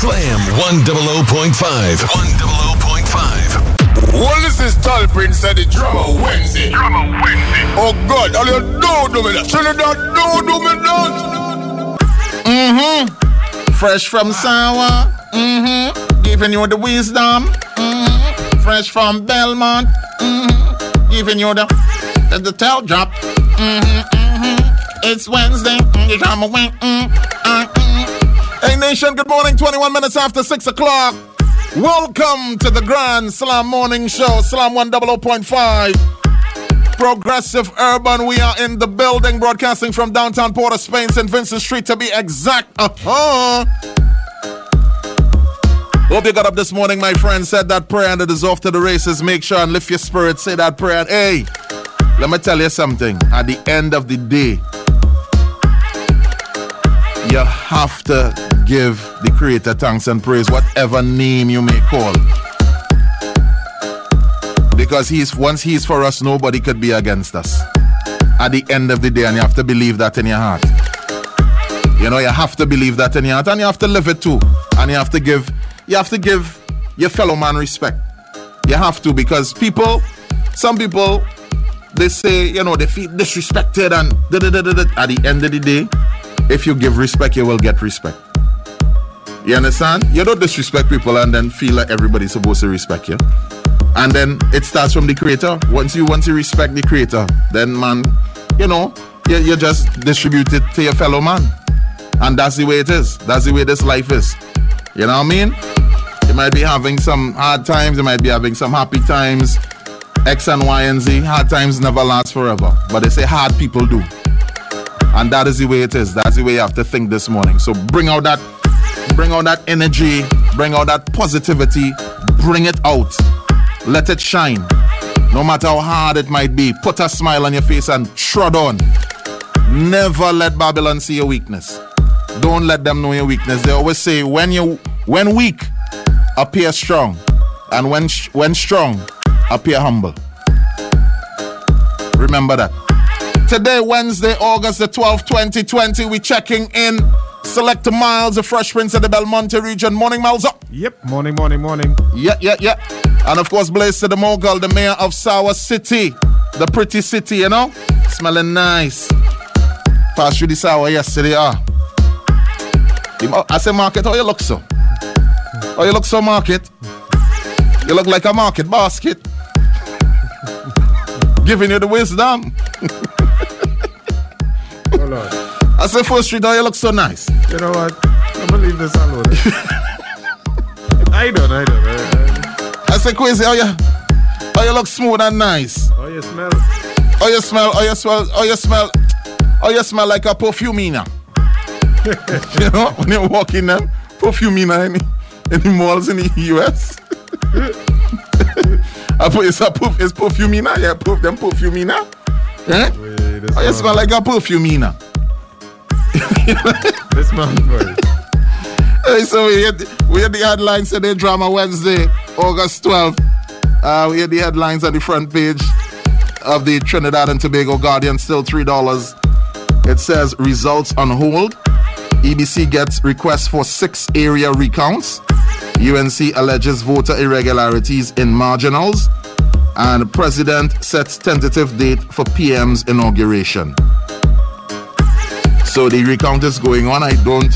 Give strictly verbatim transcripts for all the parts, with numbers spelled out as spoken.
Slam one hundred point five. one hundred point five. Well, this is Tall Prince at the Drama Wednesday. Drama Wednesday. Oh God, all you do do me that. Trinidad, do do me that. Mm-hmm. Fresh from Sour. Mm-hmm. Giving you the wisdom. Mm-hmm. Fresh from Belmont. Mm-hmm. Giving you the the, the tail drop. Mm-hmm. Mm-hmm. It's Wednesday. Mm-hmm. Drama Wednesday. Mm-hmm. Mm-hmm. Hey Nation, good morning. twenty-one minutes after six o'clock. Welcome to the Grand Slam Morning Show, Slam one hundred point five. Progressive Urban, we are in the building, broadcasting from downtown Port of Spain, Saint Vincent Street to be exact. Uh-huh. Hope you got up this morning, my friend. Said that prayer and it is off to the races. Make sure and lift your spirit. Say that prayer. And hey, let me tell you something. At the end of the day, you have to give the Creator thanks and praise, whatever name you may call. Because he's once he's for us, nobody could be against us. At the end of the day, and you have to believe that in your heart. You know, you have to believe that in your heart, and you have to live it too. And you have to give, you have to give your fellow man respect. You have to, because people, some people, they say, you know, they feel disrespected, and da da da da da. At the end of the day, if you give respect, you will get respect. You understand? You don't disrespect people and then feel like everybody's supposed to respect you. And then it starts from the Creator. Once you once you respect the Creator, then man, you know, you, you just distribute it to your fellow man. And that's the way it is. That's the way this life is. You know what I mean? You might be having some hard times. You might be having some happy times. X and Y and Z. Hard times never last forever. But they say hard people do. And that is the way it is. That's the way you have to think this morning. So bring out that, bring out that energy, bring out that positivity, bring it out. Let it shine. No matter how hard it might be, put a smile on your face and trod on. Never let Babylon see your weakness. Don't let them know your weakness. They always say, when you, when weak, appear strong. And when, when strong, appear humble. Remember that. Today, Wednesday, August the twelfth, twenty twenty, we checking in. Select Miles, the Fresh Prince of the Belmonte region. Morning, Miles up. Yep, morning, morning, morning. Yeah, yeah, yeah. And of course, Blaze to the Mogul, the mayor of Sour City. The pretty city, you know? Smelling nice. Passed through the Sour yesterday, ah. I say, Market, how you look so? How you look so, Market? You look like a market basket. Giving you the wisdom. Oh, Lord. I said, First Street, how you look so nice? You know what? I'm gonna leave this alone. I don't, I don't. I, I, I said, Quizzy, how you, how you look smooth and nice? How you smell? How you smell? How you smell? How you smell? How you smell like a perfumina? You know, when you walk in them, perfumina in the, in the malls in the U S. I put it's a perf, it's perfumina. Yeah, perf, them perfumina. Eh? Wait, how you smell like a perfumina? This man, boy. Hey, so we had, we had the headlines today, Drama Wednesday, August twelfth. Uh, we had the headlines on the front page of the Trinidad and Tobago Guardian, still three dollars. It says, results on hold. E B C gets requests for six area recounts. U N C alleges voter irregularities in marginals. And President sets tentative date for P M's inauguration. So the recount is going on. I don't...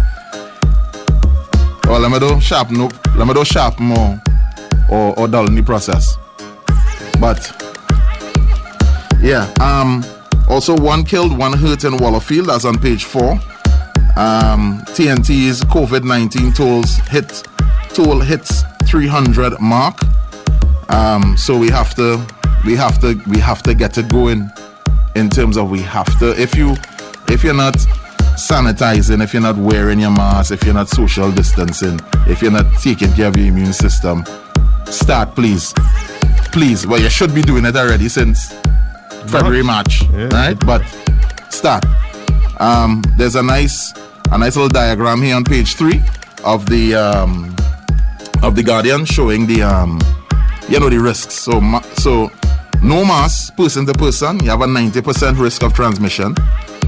oh, let me do sharpen up. Let me do sharpen more. Or, or dull in the process. But... yeah. Um. Also, one killed, one hurt in Wallerfield. That's on page four. Um, T N T's COVID nineteen tolls hit... toll hits three hundred mark. Um, so we have to... We have to... We have to get it going. In terms of we have to... If you... If you're not sanitizing, if you're not wearing your mask, if you're not social distancing, if you're not taking care of your immune system, start, please. Please. Well, you should be doing it already since February, March, yeah. Right? But start. Um, there's a nice, a nice little diagram here on page three of the um, of the Guardian showing the um, you know, the risks. So, so no mask, person to person, you have a ninety percent risk of transmission.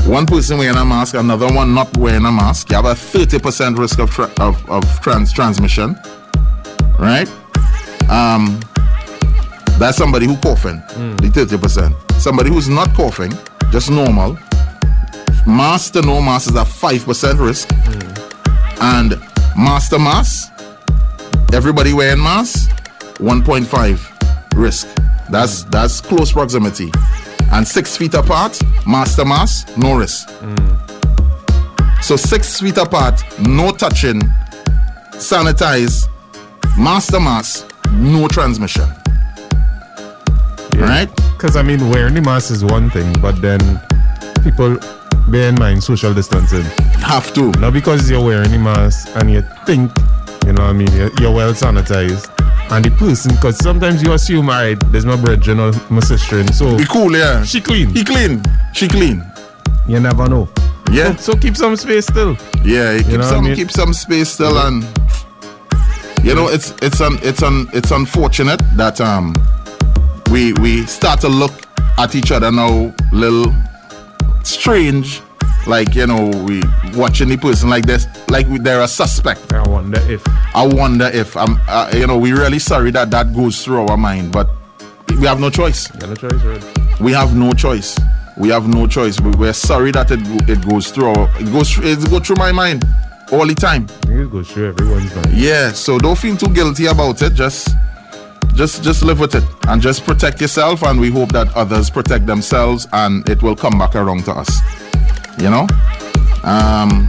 one person wearing a mask, another one not wearing a mask, you have a thirty percent risk of tra- of, of trans transmission, right? Um, that's somebody who coughing, mm. the thirty percent. Somebody who's not coughing, just normal, mask to no mask is a five percent risk, mm. and mask to mask, everybody wearing mask, one point five risk. That's mm. that's close proximity. And six feet apart, mask to mask, no risk. Mm. So six feet apart, no touching, sanitize, mask to mask, no transmission. Yeah. Right? Because I mean, wearing the mask is one thing, but then people bear in mind social distancing. Have to. Not because you're wearing the mask and you think, you know what I mean, you're, you're well sanitized. And the person, because sometimes you assume, all right, there's my brethren or my sister, so be cool, yeah. She clean. He clean. She clean. You never know. Yeah. So, so keep some space still. Yeah, keep you know some I mean? keep some space still, and you know it's it's un, it's un, it's unfortunate that um we we start to look at each other now little strange. Like, you know, we watching the person like this, like we, they're a suspect. I wonder if. I wonder if, um, uh, you know, we're really sorry that that goes through our mind, but we have no choice. You have no choice, right? We have no choice. We have no choice. We, we're sorry that it it goes through. Our, it goes through, it goes through my mind all the time. I think it goes through everyone's mind. Yeah. So don't feel too guilty about it. Just, just, just live with it and just protect yourself. And we hope that others protect themselves, and it will come back around to us. You know, um,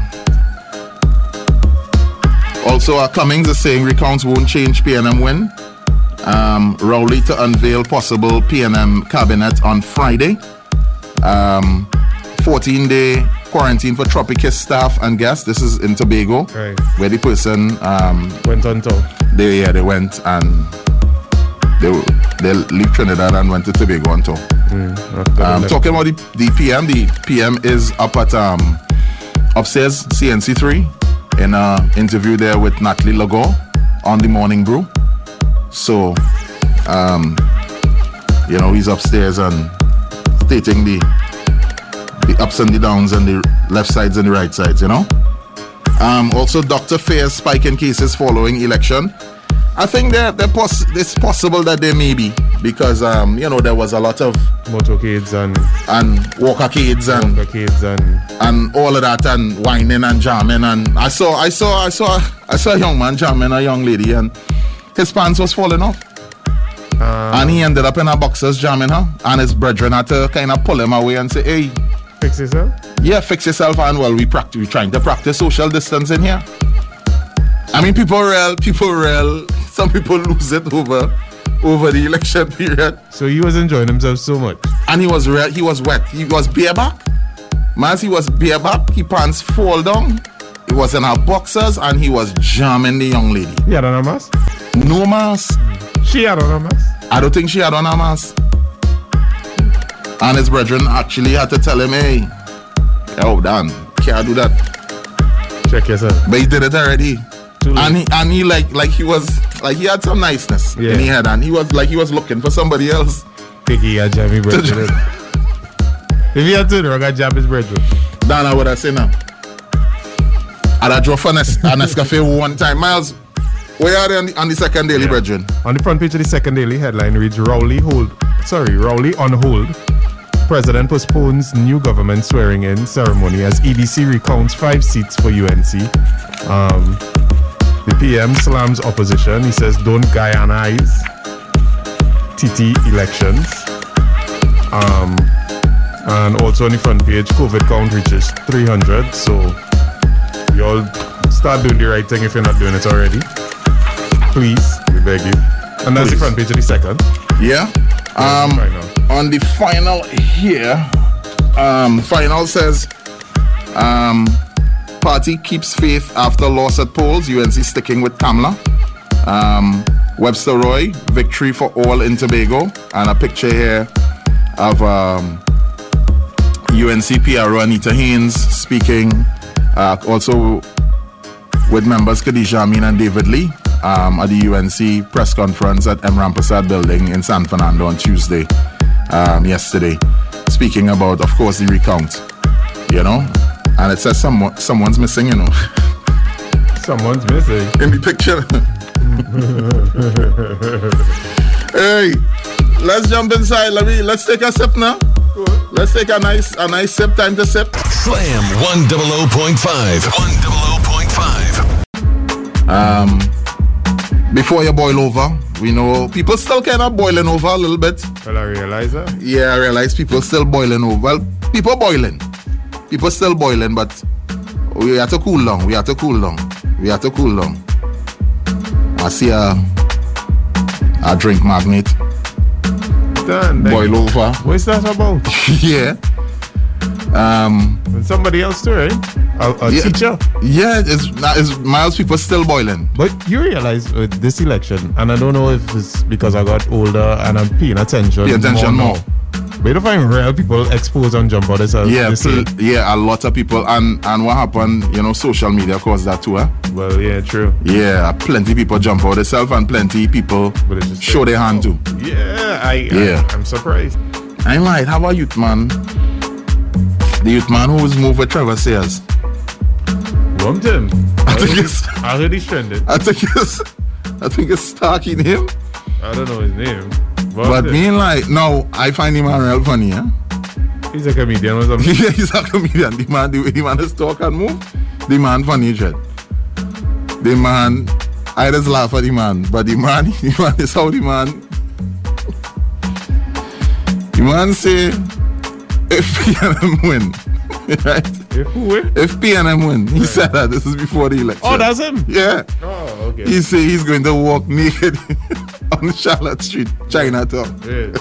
also uh, Cummings is saying recounts won't change P N M win. Um, Rowley to unveil possible P N M cabinet on Friday. Um, fourteen day quarantine for Tropicus staff and guests. This is in Tobago, right, where the person um, went on tour. They yeah they went and they they leave Trinidad and went to Tobago on tour. Mm, um, talking about the, the P M, the P M is up at um, upstairs C N C three in an interview there with Natalie Lagore on the Morning Brew. So, um, you know, he's upstairs and stating the the ups and the downs and the left sides and the right sides, you know. Um, also, Doctor Fair's spike in cases following election. I think that poss- it's possible that there may be, because um, you know, there was a lot of motorcades and and walkercades and walkercades and and all of that, and whining and jamming, and I saw I saw I saw I saw a young man jamming a young lady, and his pants was falling off, um, and he ended up in her boxers jamming her, and his brethren had to kind of pull him away and say, "Hey, fix yourself." Yeah, fix yourself, and well, we practice we trying to practice social distancing here. I mean, people real, people real. Some people lose it over over the election period. So he was enjoying himself so much. And he was real, he was wet. He was bareback. Man, he was bareback. His pants fall down. He was in her boxers and he was jamming the young lady. He had on a mask? No mask. She had on a mask? I don't think she had on a mask. And his brethren actually had to tell him, hey, oh, Dan, can't do that. Check yourself. But he did it already. And he and he like like he was like he had some niceness yeah. in his head, and he was like he was looking for somebody else. Think he had jammy brethren. If he had to, I got jab his brethren. Dan, I would have said now. And I drove for a Nescafe one time. Miles, where are they on the, on the second daily, yeah. brethren? On the front page of the second daily, headline reads Rowley hold. Sorry, Rowley on hold. President postpones new government swearing in ceremony as E D C recounts five seats for U N C. Um. The P M slams opposition. He says, don't Guyanize T T elections. Um, and also on the front page, COVID count reaches three hundred. So you all start doing the right thing if you're not doing it already. Please, we beg you. And that's Please. The front page of the second. Yeah. Um, on the final here, um, final says, um, party keeps faith after loss at polls. U N C sticking with Kamala. Um, Webster Roy, victory for all in Tobago. And a picture here of um, U N C P R O Anita Haynes speaking. Uh, also with members Khadija Amin and David Lee um, at the U N C press conference at M. Rampersad building in San Fernando on Tuesday, um, yesterday. Speaking about, of course, the recount. You know? And it says someone, someone's missing, you know. Someone's missing. In the picture. Hey, let's jump inside. Let me, let's take a sip now. Let's take a nice, a nice sip. Time to sip. Slam one double oh point five. One double oh point five. Um, before you boil over, we know people still kind of boiling over a little bit. Well, I realize that. Yeah, I realize people still boiling over. Well, people boiling. People still boiling, but we have to cool down. We have to cool down. We have to cool down. I see a, a drink magnet. Done. Boil over. What's that about? Yeah. Um, And somebody else too, right? A, a yeah, teacher. Yeah, it's, it's Miles people still boiling. But you realize with this election, and I don't know if it's because I got older and I'm paying attention, Pay attention more. more. But you don't find real people expose and jump on themselves. Yeah, this pl- year. yeah, a lot of people. And, and what happened, you know, social media caused that too, eh? Well, yeah, true. Yeah, plenty people jump out themselves and plenty people But it's just show like, their hand too. Yeah, I, Yeah. I, I'm surprised. I ain't lied. How about youth man? The youth man who was moved with Trevor Sayers. Bumped him. I think it's I heard he's trending. I think it's I think it's Starky name. I don't know his name. But Bumped him. me ain't like no, I find him real funny, eh? He's a comedian or something. Yeah, he's a comedian. The man, the way the man is talk and move, the man funny, Jed. The man, I just laugh at the man, but the man, the man is how the man, the man say, if P N M win, right? If who win? If P N M win, he said that this is before the election. Oh, that's him? Yeah. Oh, okay. He say he's going to walk naked on Charlotte Street, Chinatown. Yeah.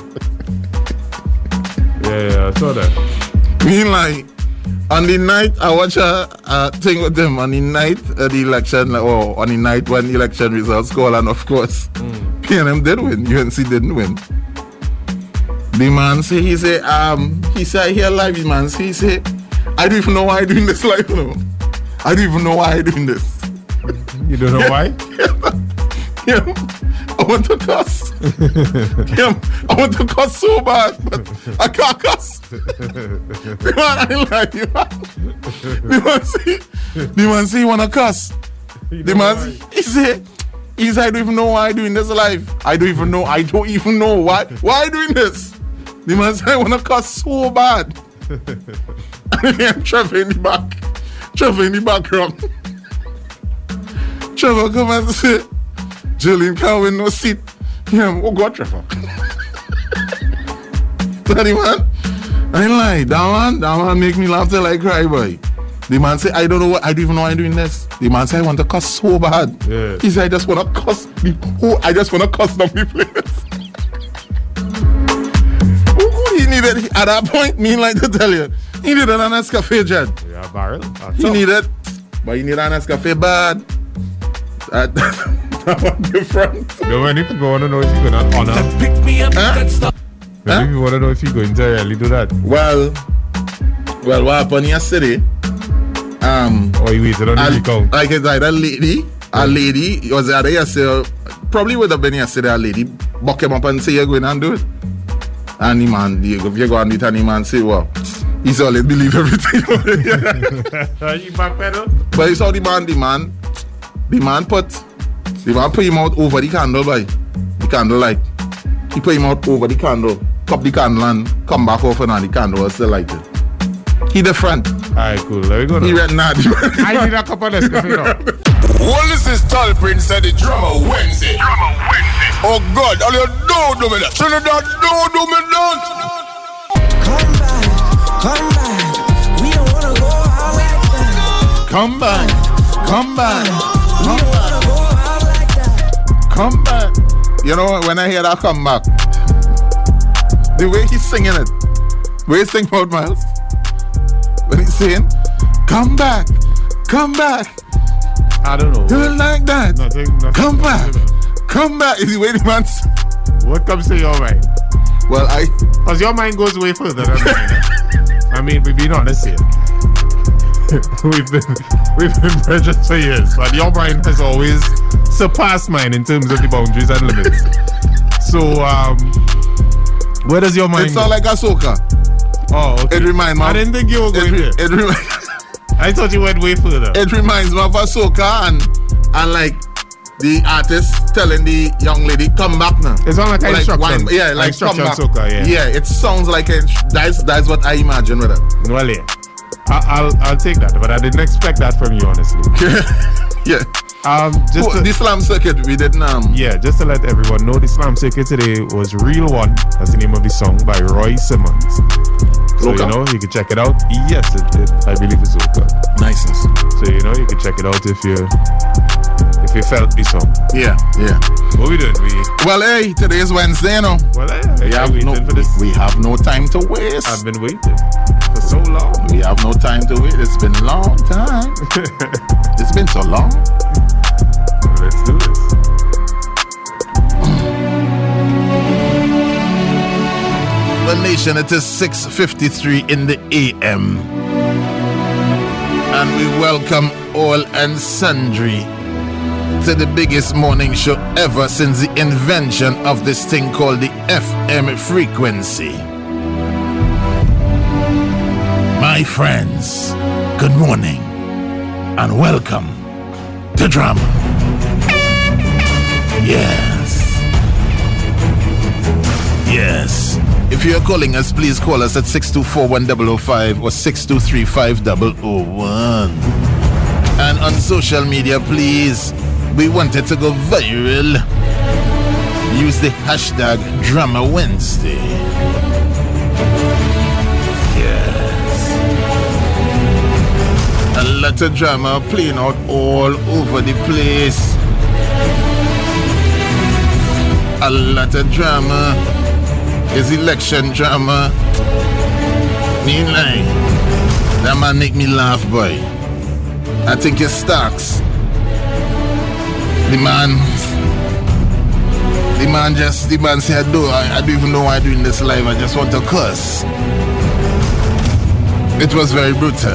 yeah, yeah, I saw that. Mean like, on the night, I watch a, a thing with them on the night of the election, or on the night when the election results call, and of course, mm. P N M did win, U N C didn't win. The man say, he say, um, he say, I hear live, the man say, he say, I don't even know why I'm doing this live, you know. I don't even know why I'm doing this. You don't know why? Yeah, I want to cuss. Yeah, I want to cuss so bad, but I can't cuss. The man, I like you. The man say, the man say, you want to cuss. The man, he say, he say, I don't even know why I'm doing this live. I don't even know. I don't even know why. Why I'm doing this? The man say, I want to cuss so bad. And I'm Trevor in the back. Trevor in the background. Trevor come and say, Jillian can't win no seat. Yeah, oh God, Trevor. Daddy man, I ain't lie. That man, that man make me laugh till I cry, boy. The man say, I don't know what, I don't even know why I'm doing this. The man say, I want to cuss so bad. Yeah. He said, I just want to cuss. The, oh, I just want to cuss down the place. Who he needed, at that point, me like to tell you, he needed an Nescafe, Jed. Yeah, barrel. That's He all. needed, but he needed an Nescafe bad. That, that one different. No, many people want to know if you're going to honor. Pick me up, Huh? that stuff. Many Huh? people want to know if you're going to really do that. Well, well, what happened yesterday? Um, Or you waited on the I, recount. like it's either a lady, a lady, it was either yesterday, probably would have been yesterday, a lady buck him up and say, you're going and do it. And the man, the, if you go and do it, and the man say, well, he's always believe everything. Are you backpedal? But it's how the man, the man, the man put, the man put him out over the candle, by the candle light. He put him out over the candle, cup the candle and come back off and the candle was still lighted. He the front. Alright, cool. Let me go now. He read not. I need a couple of Nescafe now. Well, this is Tall Prince and the Drummer Wednesday. Drummer Wednesday. Oh God, all you do do me that. Trinidad, do do me that. Come back, come back. We don't wanna go out like that. Come back, come back, We come don't back, wanna go out like that. come back. You know, when I hear that come back, the way he's singing it, the way he's singing about Miles, when he's saying, come back, come back, I don't know. do it like that. Nothing, nothing. Come back, come back. Is the way the man's. What comes to your mind? Well, I. Because your mind goes way further than mine. Eh? I mean, we've been honest here. we've been we've been friends for years, but your mind has always surpassed mine in terms of the boundaries and limits. So, um, where does your mind It's go? all like a soca. Oh, okay. It reminds me. I didn't think you were going it, there. It, remi- I thought you went way further. it reminds me of a soca and and like the artist telling the young lady come back now. It's on like, like instruction. one, yeah, like come instruction back. soca, yeah. Yeah, it sounds like a, that's that's what I imagine with it. Well, yeah. I, I'll I'll take that, but I didn't expect that from you, honestly. Yeah. Um, just Oh, to, the slam circuit we didn't um yeah, just to let everyone know, the slam circuit today was Real One. That's the name of the song by Roy Simmons. So Okay. you know you can check it out. Yes, it, it I believe it's okay. niceness. So you know you can check it out if you if you felt the song. Yeah, yeah. What we doing? We Well, hey, today is Wednesday, you know. well, I, We I have waiting no for this. we have no time to waste. I've been waiting for so long. We have no time to wait. It's been a long time. It's been so long. Let's do this. Well, nation, it is six fifty-three in the A M. And we welcome all and sundry to the biggest morning show ever since the invention of this thing called the F M frequency. My friends, good morning and welcome to Drama. Yes. Yes. If you're calling us, please call us at six two four, one zero zero five or six two three, five zero zero one. And on social media, please, we want it to go viral. Use the hashtag Drama Wednesday. Yes. A lot of drama playing out all over the place. A lot of drama is election drama. Me like that man make me laugh, boy. I think it's Starks. The man, the man just, the man said, I, do, I, I don't even know why I'm doing this live. I just want to curse. It was very brutal.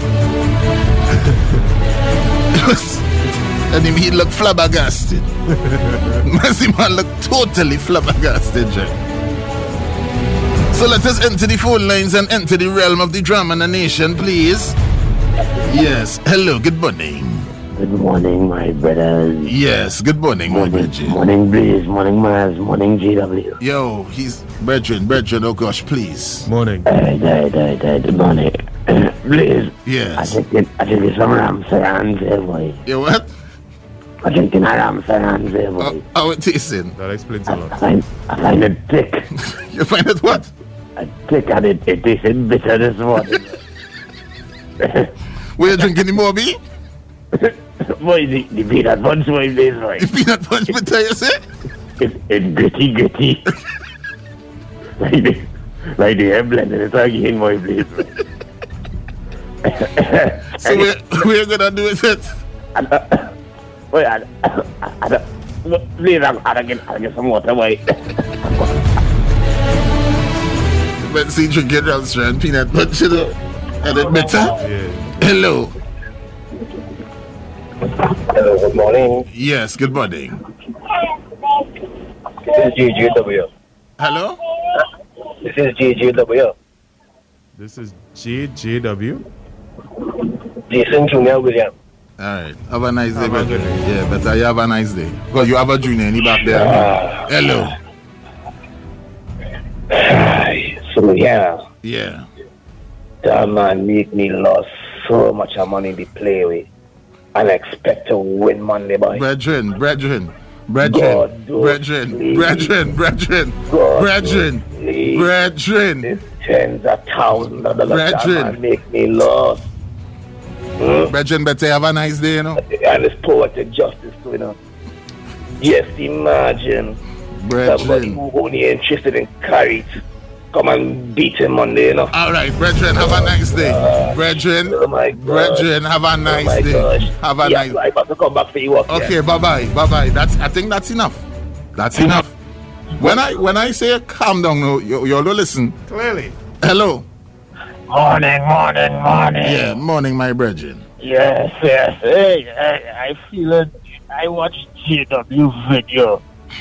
It was, and him, he looked flabbergasted. Mercy man looked totally flabbergasted, Jack. So let us enter the phone lines and enter the realm of the drama in the nation, please. Yes. Hello, good morning. Good morning, my brothers. Yes, good morning, my Morning, brethren. morning, Breeze. Morning, Mars. Morning, G W. Yo, he's brethren, brethren, oh gosh, please. Morning. Hey, hey, hey, hey, good morning. Breeze. I Yes. think it, I think it's some Ramsayan there, boy. You what? I think it's a Ramsayan there, Uh, boy. how it tasting? That explains a I lot. find, I find it thick. You find it what? I thick and it, it tasted bitter this morning. Were you drinking the Moby? Boy, the, the peanut punch, boy, Breeze, boy. The peanut punch bitter, you say? It, it's gritty, gritty. like the, like the hair blended it again, boy, Breeze, boy. So we're, we're gonna do it. And, uh, wait, I, I, I, please, I'll, I'll, get, I'll get some water, boy. But see, drinking Ramstra and peanut punch, you know? And it bitter? Yeah. Hello. Hello, good morning. Yes, good morning. This is G G W. Hello? This is G G W. This is J J W. Jason Junior William. All right. Have a nice day, Have a brother. good day. Yeah, better you have a nice day. Because you have a junior in the back there. Hello. So yeah, Yeah. that man make me lose so much of money to play with. And expect to win Monday, boy. Brethren, brethren, brethren, God, do brethren, please. brethren, brethren, God, brethren, do please. brethren. This tens of thousands of dollars that Brethren. man make me lose. Hmm? Brethren, better have a nice day, you know. And it's poetic justice too, you know. Yes, imagine somebody Brethren. who only interested in carrot come and beat him Monday, you know. All right, brethren, have a nice day. Brethren, Oh my God. brethren, have a Oh nice my day. gosh. Have a Yeah, nice. I have to come back for you up Okay, here. bye bye, bye bye. That's. I think that's enough. That's enough. When I when I say calm down, no, you you all don't listen. Clearly. Hello. Morning, morning, morning. Yeah, morning, my brethren. Yes, yes. Hey, I, I feel it. I watched J W video.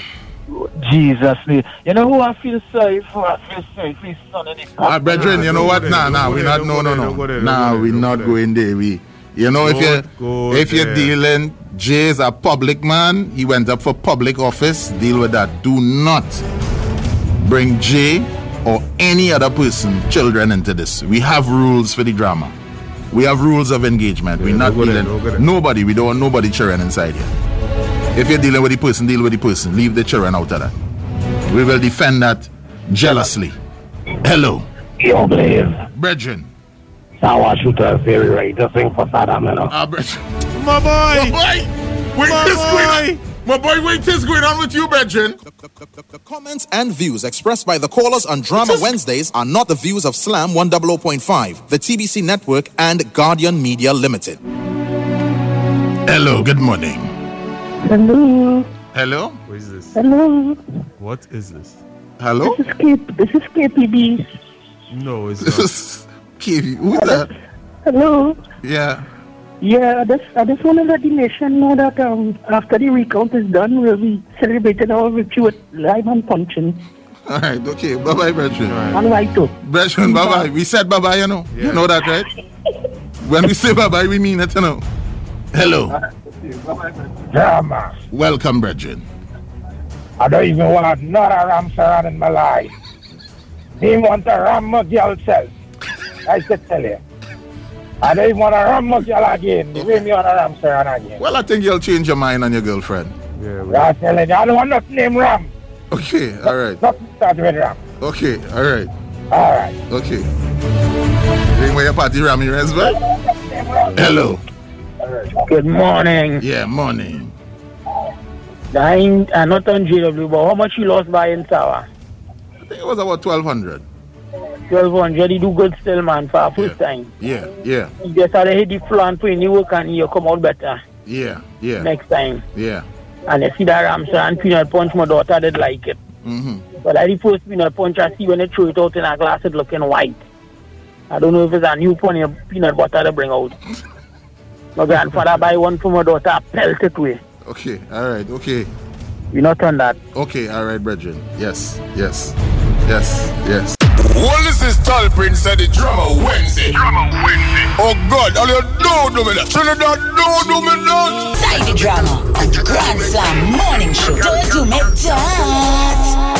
Jesus, me. You know who I feel sorry for? I feel sorry for his son and his Ah, brethren, you know what? Nah, nah, we not. No, no, no. Nah, we not going there. We, you know, if you if you're dealing, Jay is a public man. He went up for public office. Deal with that. Do not bring Jay or any other person, children into this. We have rules for the drama. We have rules of engagement. We're not dealing. Nobody. We don't want nobody children inside here. If you're dealing with the person, deal with the person. Leave the children out of that. We will defend that jealously. Hello. Yo, Blaze. Brethren. Sour shooter very right to sing for Saddam, you know. Ah, brethren. My boy! My boy! Wait, My this going boy! on. My boy, wait, this going on with you, brethren. The comments and views expressed by the callers on Drama Wednesdays are not the views of Slam one hundred point five, the T B C Network, and Guardian Media Limited. Hello, good morning. Hello. Hello? What is this? Hello. What is this? Hello? This is K. This is K P B. No, it's This not. is Kiwi. Who's that? Hello. Yeah. Yeah, I just, I just want to let the nation know that um, after the recount is done, we'll be celebrating our victory with live and punching. All right, okay. Bye-bye, brethren. And right too. Brethren, bye-bye. We said bye-bye, you know. You know that, right? When we say bye-bye, we mean it, you know. Hello. Drama. Welcome, brethren. I don't even want another Ramsaran in my life. He want to ram my girl self. I should tell you. I don't even want to ram my girl again. The way me want to Ramsaran again. Well, I think you'll change your mind on your girlfriend. Yeah, we- I'm telling you, I don't want nothing named Ram. Okay, all right. Nothing start with Ram. Okay, all right. All right. Okay. Ring where your party Ramirez, right? Hello. Good morning. Yeah, morning. I ain't uh, not on J W, but how much you lost by in Tower? I think it was about twelve hundred. twelve hundred, you do good still, man, for a first Yeah. time. Yeah, yeah, You just had to hit the floor and put in the work and you come out better yeah, yeah, next time. yeah. And you see that Ramsey and peanut punch, my daughter did like it. Mm-hmm. But like the first peanut punch I see when they throw it out in a glass, it looking white. I don't know if it's a new funny peanut butter to bring out. My grandfather buy one for my daughter, pelt it away. Okay, all right, okay. We not on that. Okay, all right, brethren. Yes, yes, yes, yes. Well, this is Tall Prince and the Drama Wednesday. Drama Wednesday. Oh God, all you do do me that. Trinidad, do do me that. Side the drama. Grand Slam morning show. Don't do me that.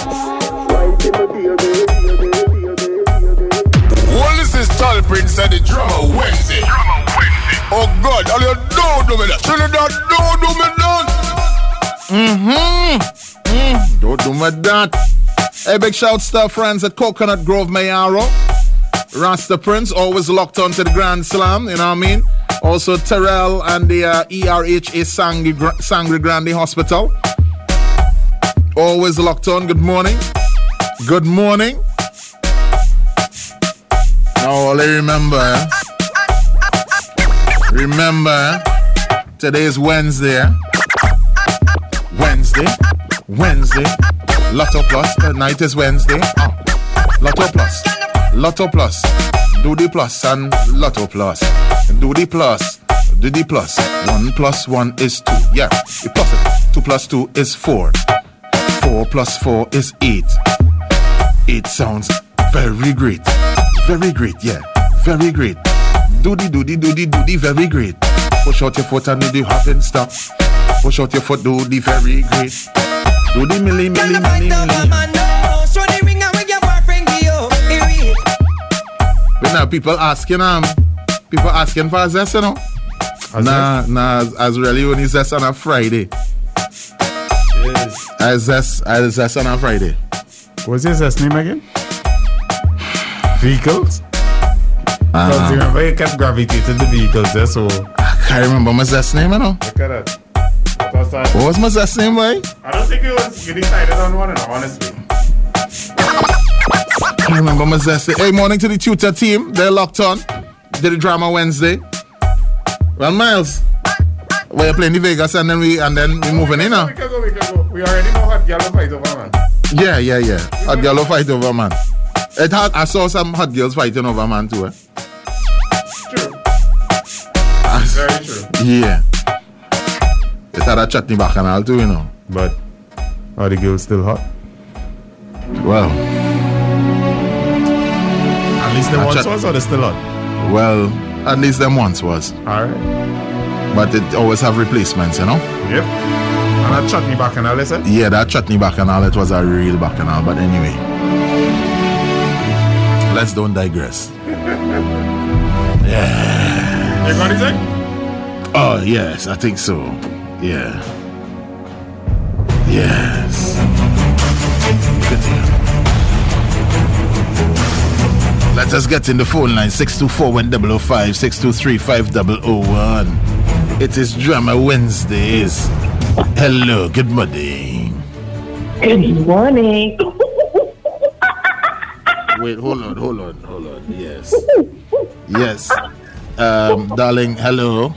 Well, this is Tall Prince and the Drama Wednesday. Drama Wednesday. Oh God, all you do do me that. Trinidad, do do me that. Mm-hmm. Mm. Don't do me that. Hey, big shouts to our friends at Coconut Grove Mayaro. Rasta Prince, always locked on to the Grand Slam, you know what I mean? Also Terrell and the uh, E R H A Sangre, Sangre Grande Hospital. Always locked on. Good morning. Good morning. Now all I remember, eh? remember, eh? Today is Wednesday. Eh? Wednesday, Wednesday. Lotto Plus, the night is Wednesday. Oh. Lotto Plus, Lotto Plus, do the plus and Lotto Plus, do the plus, do the plus. One plus one is two. Yeah, you plus it. Two plus two is four. Four plus four is eight. Eight sounds very great, very great. Yeah, very great. Do the do the do the do the very great. Push out your foot and do the hop and stop. Push out your foot, do the very great. Do the milli, milli, milli, milli. But now people asking, um, people asking for a zest, you know? As Nah, nah, as, as really only zest on a Friday. Yes. As zest, as zest on a Friday. What's your zest name again? Vehicles? Uh-huh. Because you remember you kept gravitating to vehicles there, so look I can't remember my zest name, you know? at that. What was that? What was my zest name, boy? I don't think it was, you decided on one, no, honestly. I can't remember my zest name. Hey, morning to the tutor team. They're locked on. Did the Drama Wednesday. Well, Miles, we're playing the Vegas and then we and then we moving in now. We can go, we can go. We already know hot girl fight over, man. Yeah, yeah, yeah. Hot girl fight over man. It had, I saw some hot girls fighting over man too. Eh? True. Very true. Yeah. It had a chutney back and all too, you know. But Are the girls still hot? Well, At least they I once check- was, or they still hot? well, at least them once was. Alright. But it always have replacements, you know? Yep. And that chutney back and all, is it? Yeah, that chutney bacchanal, it was a real bacchanal. But anyway, let's don't digress. Yeah. You got it, Zach? Oh, yes, I think so. Yeah. Yes. Good deal. Let us get in the phone line six two four one zero zero five, six two three five zero zero one. It is Drama Wednesdays. Hello, good morning. Good morning. Wait, hold on, hold on, hold on. Yes. Yes. Um, darling, hello.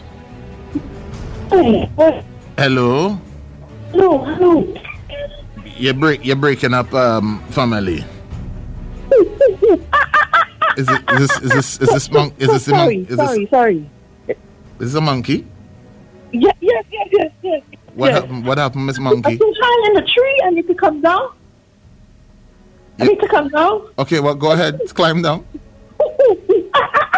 Hello. Hello, hello. You're break you're breaking up um family. Is it is this is this is this monk is this a sorry, monk is sorry, this sorry. is this a monkey? Yes, yes, yes, yes, yes. What yes. happened what happened, Miss I'm Monkey? too high in the tree. I need to come down. I Yeah. need to come down. Okay, well go ahead, climb down. Okay.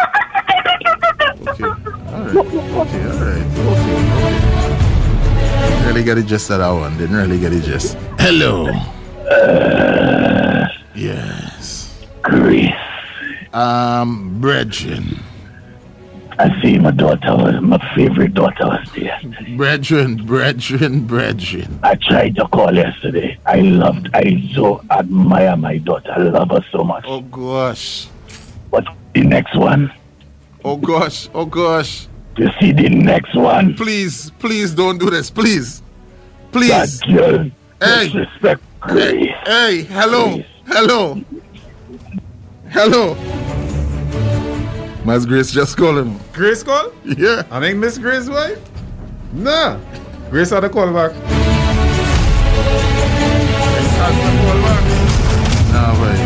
Alright. Okay, alright. Okay, okay. Really get it just that I one. Didn't really get it just. Hello. Uh, Yes. Chris, Um Brethren. I see my daughter was my favorite daughter was there. Brethren, brethren, brethren. I tried to call yesterday. I loved, I so admire my daughter. I love her so much. Oh gosh. But the next one, Oh gosh. Oh gosh. you see the next one, Please, please don't do this. Please. that Please. girl Hey. disrespect Hey, Grace. hey, hello. Please. Hello. Hello. Mas Grace just calling. Grace call? Yeah. I think Miss Grace wife? Nah. Grace had a call back. Grace has the call back. No, wait.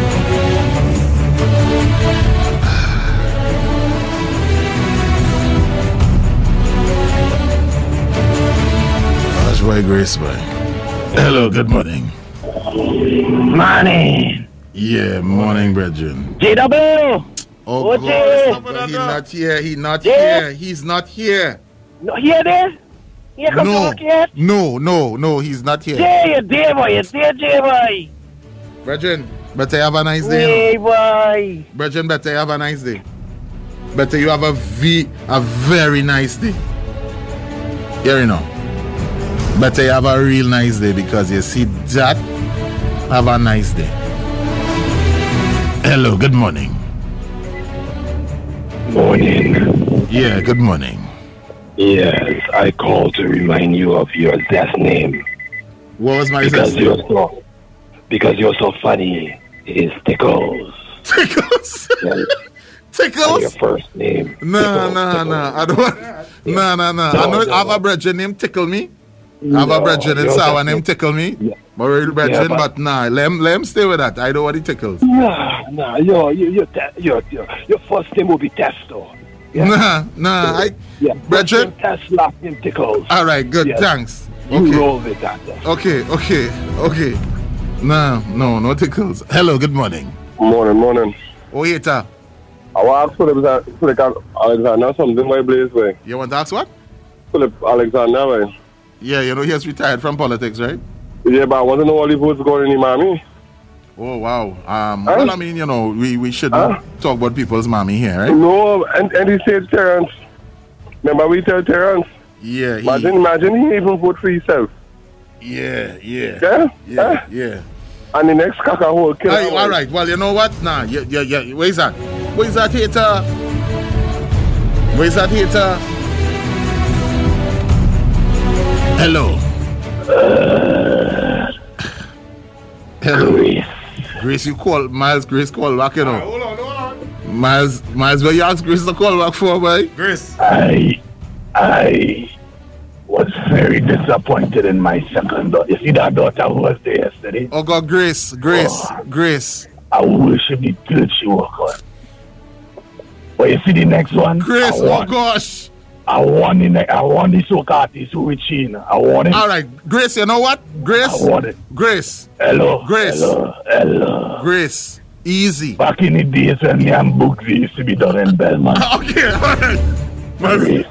That's why Grace, boy. Hello, good morning. Morning. Yeah, morning, brethren. J W. Oh, What's God. it? But he's not here. He's not Yeah. here. He's not here. No, here there? Here come No, talk yet? no, no, no, he's not here. There, you there, boy. You there, J boy. Brethren, better have a nice day. Hey, boy. Brethren, better have a nice day. Better you have a v a very nice day. Here you know. Better you have a real nice day because you see that. Have a nice day. Hello, good morning. Morning. Yeah, good morning. Yes, I called to remind you of your zest name. What was my Because zest you're name? so, because you're so funny. It is Tickles. Tickles. Yes. And your Tickles. first name. Nah, Tickles, nah, Tickles. nah. I don't want. Nah, nah, nah. I know I have a brethren named Tickle Me. I have a No, brethren in you're Sour just- named Tickle Me. Yeah. My real brethren, but- but nah, let him, let him stay with that. I don't want the tickles. Nah, nah, your, your, your, te- your, your, your first name will be Testo. Yeah. Nah, nah. I, Yeah. brethren. Test last name Tickles. All right, good. Yes. Thanks. You Okay. roll with that. then. Okay, okay, okay. Nah, no, no tickles. Hello, good morning. Morning, morning. Oh, hater. I want to ask Philip, Philip Alexander something by Blaze way. You want to ask what? Philip Alexander way. Yeah, you know he has retired from politics, right? Yeah, but I want to know all the votes going in Miami. Oh, wow. Um, Huh? Well, I mean, you know, we, we shouldn't Huh? talk about people's mommy here, right? No, and, and he said Terrence. Remember we tell Terrence? Yeah, he, Imagine, imagine he even vote for himself. yeah, yeah, Yeah? yeah, Huh? yeah. And the next caca hole kill Hey, him. all right. Well, you know what? Nah, yeah, yeah, yeah. Where's that? Where's that hater? Where's that hater? Hello. Hello. Grace. Grace, you call Miles. Grace, call back. You know. Hold on, hold on. Miles, Miles, what you ask Grace to call back for, boy? Grace. I, I was very disappointed in my second daughter. You see that daughter who was there yesterday? Oh God, Grace, Grace, Oh. Grace, I wish she'd be good she was on. But you see the next one? Grace. I Oh want, gosh, I want in I want the soca artist who with Sheen. I want it. All right, Grace, you know what? Grace. I want it. Grace. Hello. Grace. Hello. Hello. Grace. Easy. Back in the days when me and Booksy used to be done in Belmont. Okay, all right. Grace.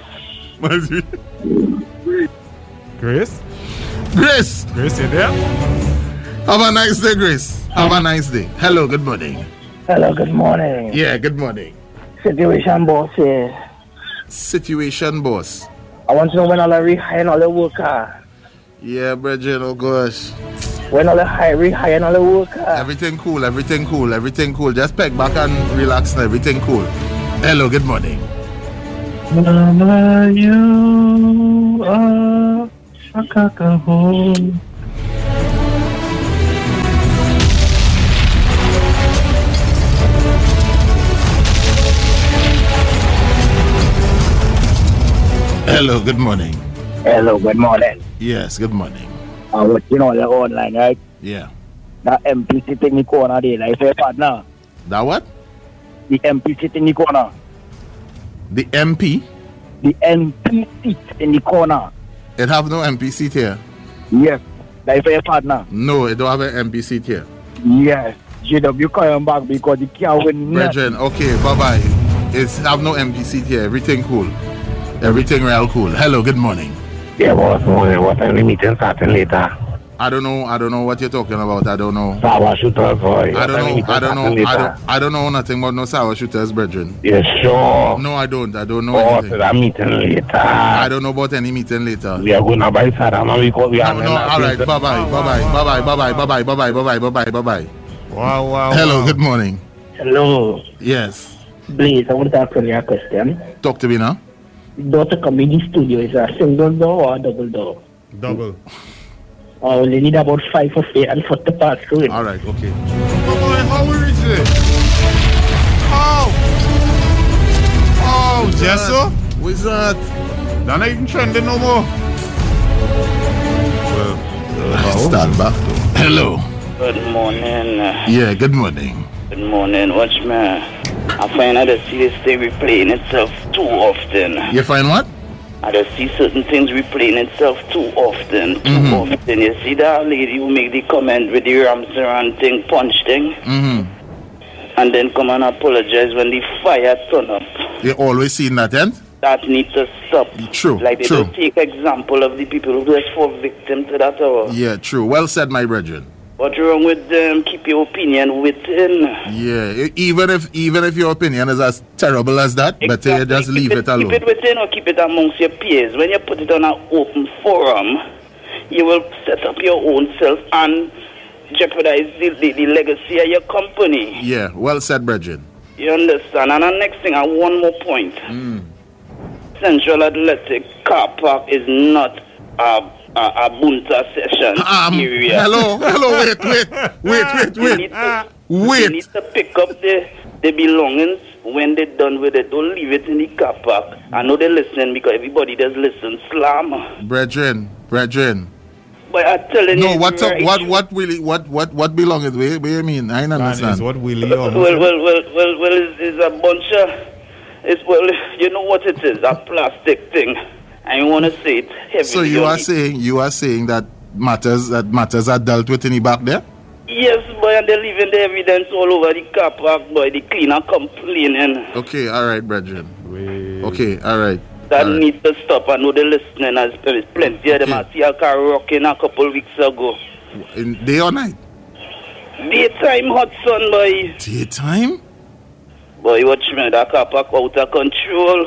Grace? Grace. Grace, you there? Have a nice day, Grace. Have a nice day. Hello, good morning. Hello, good morning. Yeah, good morning. Situation boss here. Situation boss. I want to know when all the rehiring all the worker. Yeah, Bridget, oh gosh. When all the hire, rehiring all the worker. Everything cool, everything cool, everything cool. Just peg back and relax and everything cool. Hello, good morning. Mama, you are a cacaho. Hello, good morning. Hello, good morning. Yes, good morning. I'm watching all the online, right? Yeah. That M P sitting in the corner there, like your partner. That what? The M P sitting in the corner. The M P? The M P seat in the corner. It have no M P seat here? Yes. Like your partner. No, it don't have an M P seat here. Yes. J W coming back because the can't win. Brethren, okay, bye-bye. It's have no M P seat here. Everything cool. Everything real cool. Hello, good morning. Yeah, boss, morning. What time the meeting starting later? I don't know. I don't know what you're talking about. I don't know. Sour shooters, boy. I don't know. I don't know. I don't. I don't know nothing about no sour shooters, brethren. Yes, sure. No, I don't. I don't know Oh, anything. so that meeting later. I don't know about any meeting later. We are going to buy Saddam because we are No, no. All right. Bye bye. Bye bye. Bye bye. Bye bye. Bye bye. Bye bye. Bye bye. Bye bye. Bye bye. Wow, wow. Hello. Wow. Good morning. Hello. Yes. Blaze, I want to ask you a question. Talk to me now. The door to come in the studio is a single door or a double door? Double. Oh, we need about five of it and for the pass through it. All right. Okay. Come on, how we reach it? Oh! Oh, Jesso? What's that? They're not even trending no more. Well, Uh, stand back. Though. Hello. Good morning. Yeah. Good morning. Good morning. Watch me. I find that the this thing replaying itself too often. You find what? I just see certain things replaying itself too often. Too Mm-hmm. often. You see that lady who make the comment with the Ramsaran thing, punch thing, Mm-hmm. and then come and apologize when the fire turn up. You always seen that, end? That needs to stop. True. Like they True. don't take example of the people who just fall victim to that hour. Yeah. True. Well said, my brethren. What's wrong with them? Keep your opinion within. Yeah, e- even if even if your opinion is as terrible as that, better you just leave keep it, alone. Keep it within or keep it amongst your peers. When you put it on an open forum, you will set up your own self and jeopardize the, the, the legacy of your company. Yeah, well said, brethren. You understand? And the next thing, I have one more point. Mm. Central Athletic Car Park is not a a, a bunta session Um, area. hello, hello, wait, wait, wait, wait, You wait. need to, Wait. You need to pick up the, the belongings when they're done with it. Don't leave it in the car park. I know they're listening because everybody does listen. Slam. Brethren, brethren. But I'm telling No, you. what's up? right. What what really what what what belongs? Where what you mean? I don't understand. Is what Willie Well, almost well, well, well, well, well it's, it's a bunch of. It's, well, you know what it is? A plastic thing. I want to say it heavily. So you on are it. saying you are saying that matters that matters are dealt with in the back there? Yes, boy, and they're leaving the evidence all over the car park, boy. The cleaner complaining. Okay, all right, brethren. Okay, all right. That all right. needs to stop. I know they're listening. As there's plenty of them. I see a car rocking a couple weeks ago. In day or night? Daytime hot sun, boy. Daytime? Boy, watch me. That car park out of control.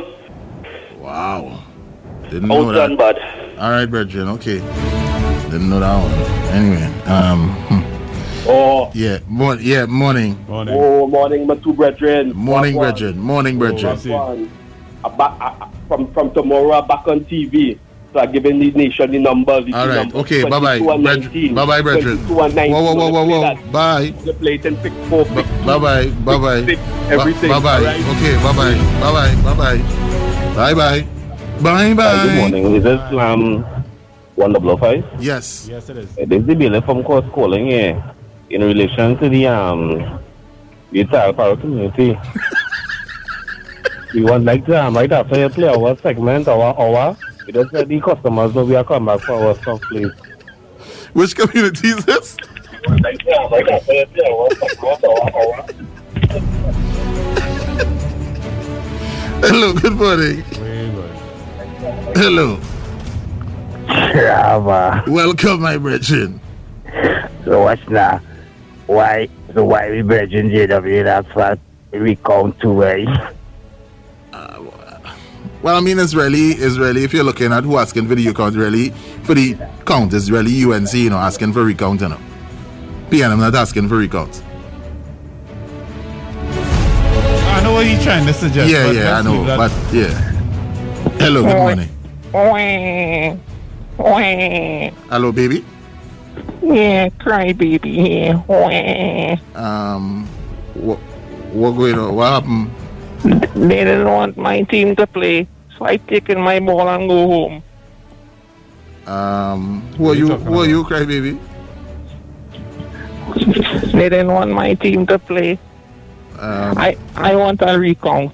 Wow. Didn't know Out that. and bad. All right, brethren. Okay. Didn't know that one. Anyway, um. hmm. Oh. Yeah. Mo- yeah. Morning. Morning. Oh, morning, my two brethren. Morning, One, brethren. Morning, brethren. one. I back, I, I- from from tomorrow, I'm back on T V. So I'm giving the nation the numbers. The All key right. numbers, Okay. Bye bye. twenty-two and Bye nineteen, bye, brethren. twenty-two and nineteen. Whoa, whoa, whoa, whoa, whoa. Play Bye. that. The plate and pick four, pick two, Bye bye. Bye bye. pick everything. Bye bye. all right? Okay. Bye bye. Bye bye. Bye bye. Bye bye. Bye Hi, bye. good morning. Is this um one double five? Yes. Yes, it is. This is the bill from court calling here in relation to the um the entire power community. We want like jam right after you play our segment, our hour. We just let the customers know we are coming back for our stuff, please. Which community is this? Like jam right after you play our segment, our hour. Hello, good morning. Hello. Yeah, man. Welcome, my brethren. So what's now? Why? So why we Virgin J W? That's what we count to, right? Uh, well, I mean, it's really, it's really, if you're looking at who asking for the count, really, for the count, it's really U N C, you know, asking for recount, you know. P N M not asking for recount. I know what he's trying to suggest. Yeah, yeah, I know, but yeah. Hello, good morning. Hello, baby. Yeah, cry baby. Yeah. Um, what, what going on? What happened? They didn't want my team to play, so I taken my ball and go home. Um, who are you? Who are you, cry baby? They didn't want my team to play. Um, I I want a recount.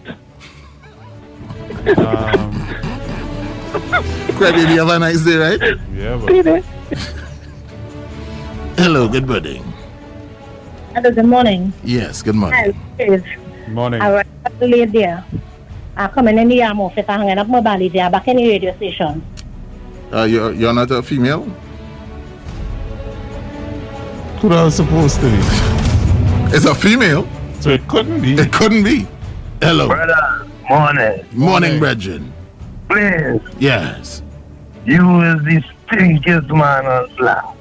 Um, cry baby, have a nice day, right? Yeah, but. Hello, good morning. Hello, good morning. Yes, good morning. Good morning. I was late there. I come in the arm office and hanging up my body there back in the radio station. Uh, you're, you're not a female? Who that was supposed to be? It's a female. So it couldn't be. It couldn't be. Hello. Brother, morning. Morning, brethren. Please. Yes. You is the stinkiest man on Slam.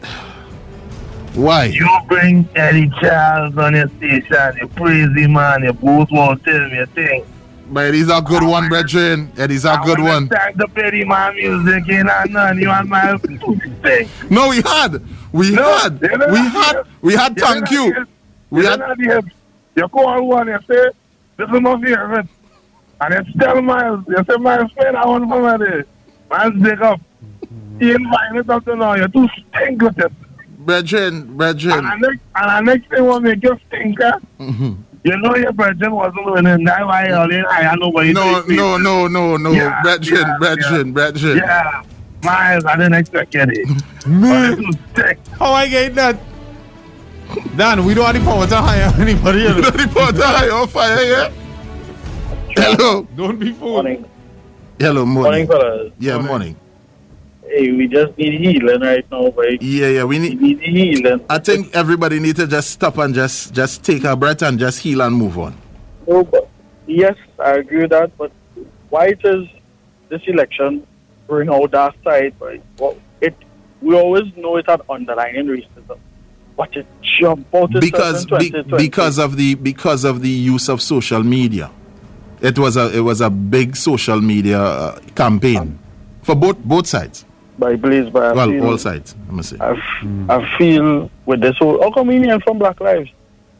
Why? You bring Eddie Charles on your station, you crazy man, you both won't tell me a thing. But Eddie's a good one, brethren. Eddie's a good one. Thank the Petty Man music in and none, you and my thing. No, we had. We no, had. We had. We had thank you. Here. We you had. Here. You call one, you say, this is my favorite. And you tell Miles, you say, Miles, friend, I want from there. Miles, dig up. He invite it up to now, you're too stink with it. Brethren, brethren. And the next, and the next thing will make you stinker. Mm-hmm. You know your brethren wasn't winning. That's why I had nobody. No, no, no, no, no. Yeah, brethren, yeah, brethren, yeah. brethren. Yeah. Miles, I didn't expect it. Man. How I get that? Dan, we don't have the power to hire anybody else. We don't have the power to hire or fire, yeah? Hello. Don't be fooled. Morning. Hello, morning. Morning, fellas. Yeah, morning. morning. Hey, we just need healing right now, boy. Yeah, yeah, we need, we need healing. I think everybody need to just stop and just just take a breath and just heal and move on. No, but yes, I agree with that. But why it is this election bring out that side, boy? Well, it we always know it had underlying racism, but it jump out because be, because of the because of the use of social media. It was a it was a big social media uh, campaign um, for both both sides. By Blaze, by well, feel, all sides. I must say. I, f- mm. I feel with this whole how come we from Black Lives?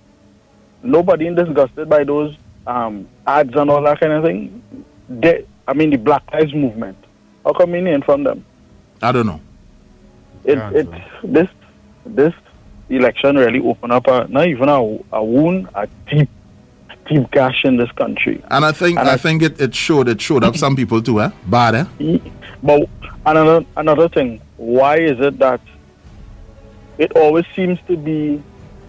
Nobody disgusted by those um, ads and all that kind of thing. They, I mean, the Black Lives movement. How come we ain't from them? I don't know. It yeah, it this this election really opened up a not even a, a wound, a deep deep gash in this country. And I think and I, I think it, it showed it showed up some people too, eh? Bad, eh? But another another thing, why is it that it always seems to be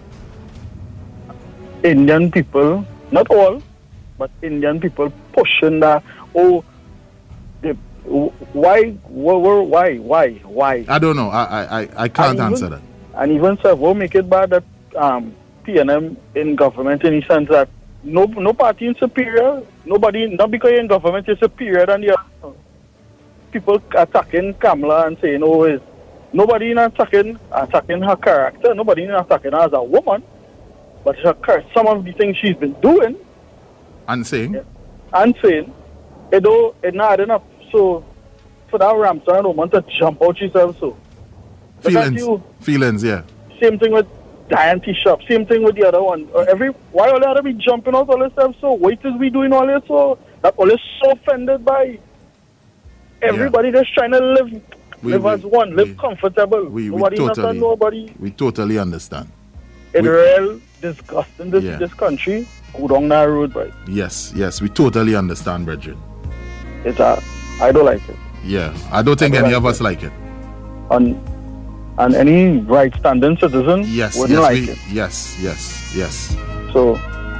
Indian people, not all, but Indian people pushing that, oh, they, why, why, why, why? I don't know. I I, I can't and answer even, that. And even so, what make it bad that um, P N M in government in the sense that no no party is superior, nobody, not because you're in government is superior than the other. People attacking Kamala and saying, oh, is nobody not attacking attacking her character, nobody not attacking her as a woman, but her, some of the things she's been doing. And saying? Yeah, and saying, it don't, it not enough. So, for that Ramsar woman to jump out herself, so. Feelings, you, feelings, yeah. Same thing with Diane T-Shop, same thing with the other one. Uh, every Why all they other be jumping out all this stuff, so wait till we doing all this, so that all is so offended by. Everybody yeah. just trying to live, we, live we, as one, live we, comfortable. We, we nobody totally, nobody. We totally understand. It we, real disgusting this Yeah. this country, go down that road, boy. Yes, yes, we totally understand, brethren. It's a, I don't like it. Yeah, I don't think I don't any like of us like it. And and any right standing citizen Yes, wouldn't yes, like we, it. yes, yes, yes. So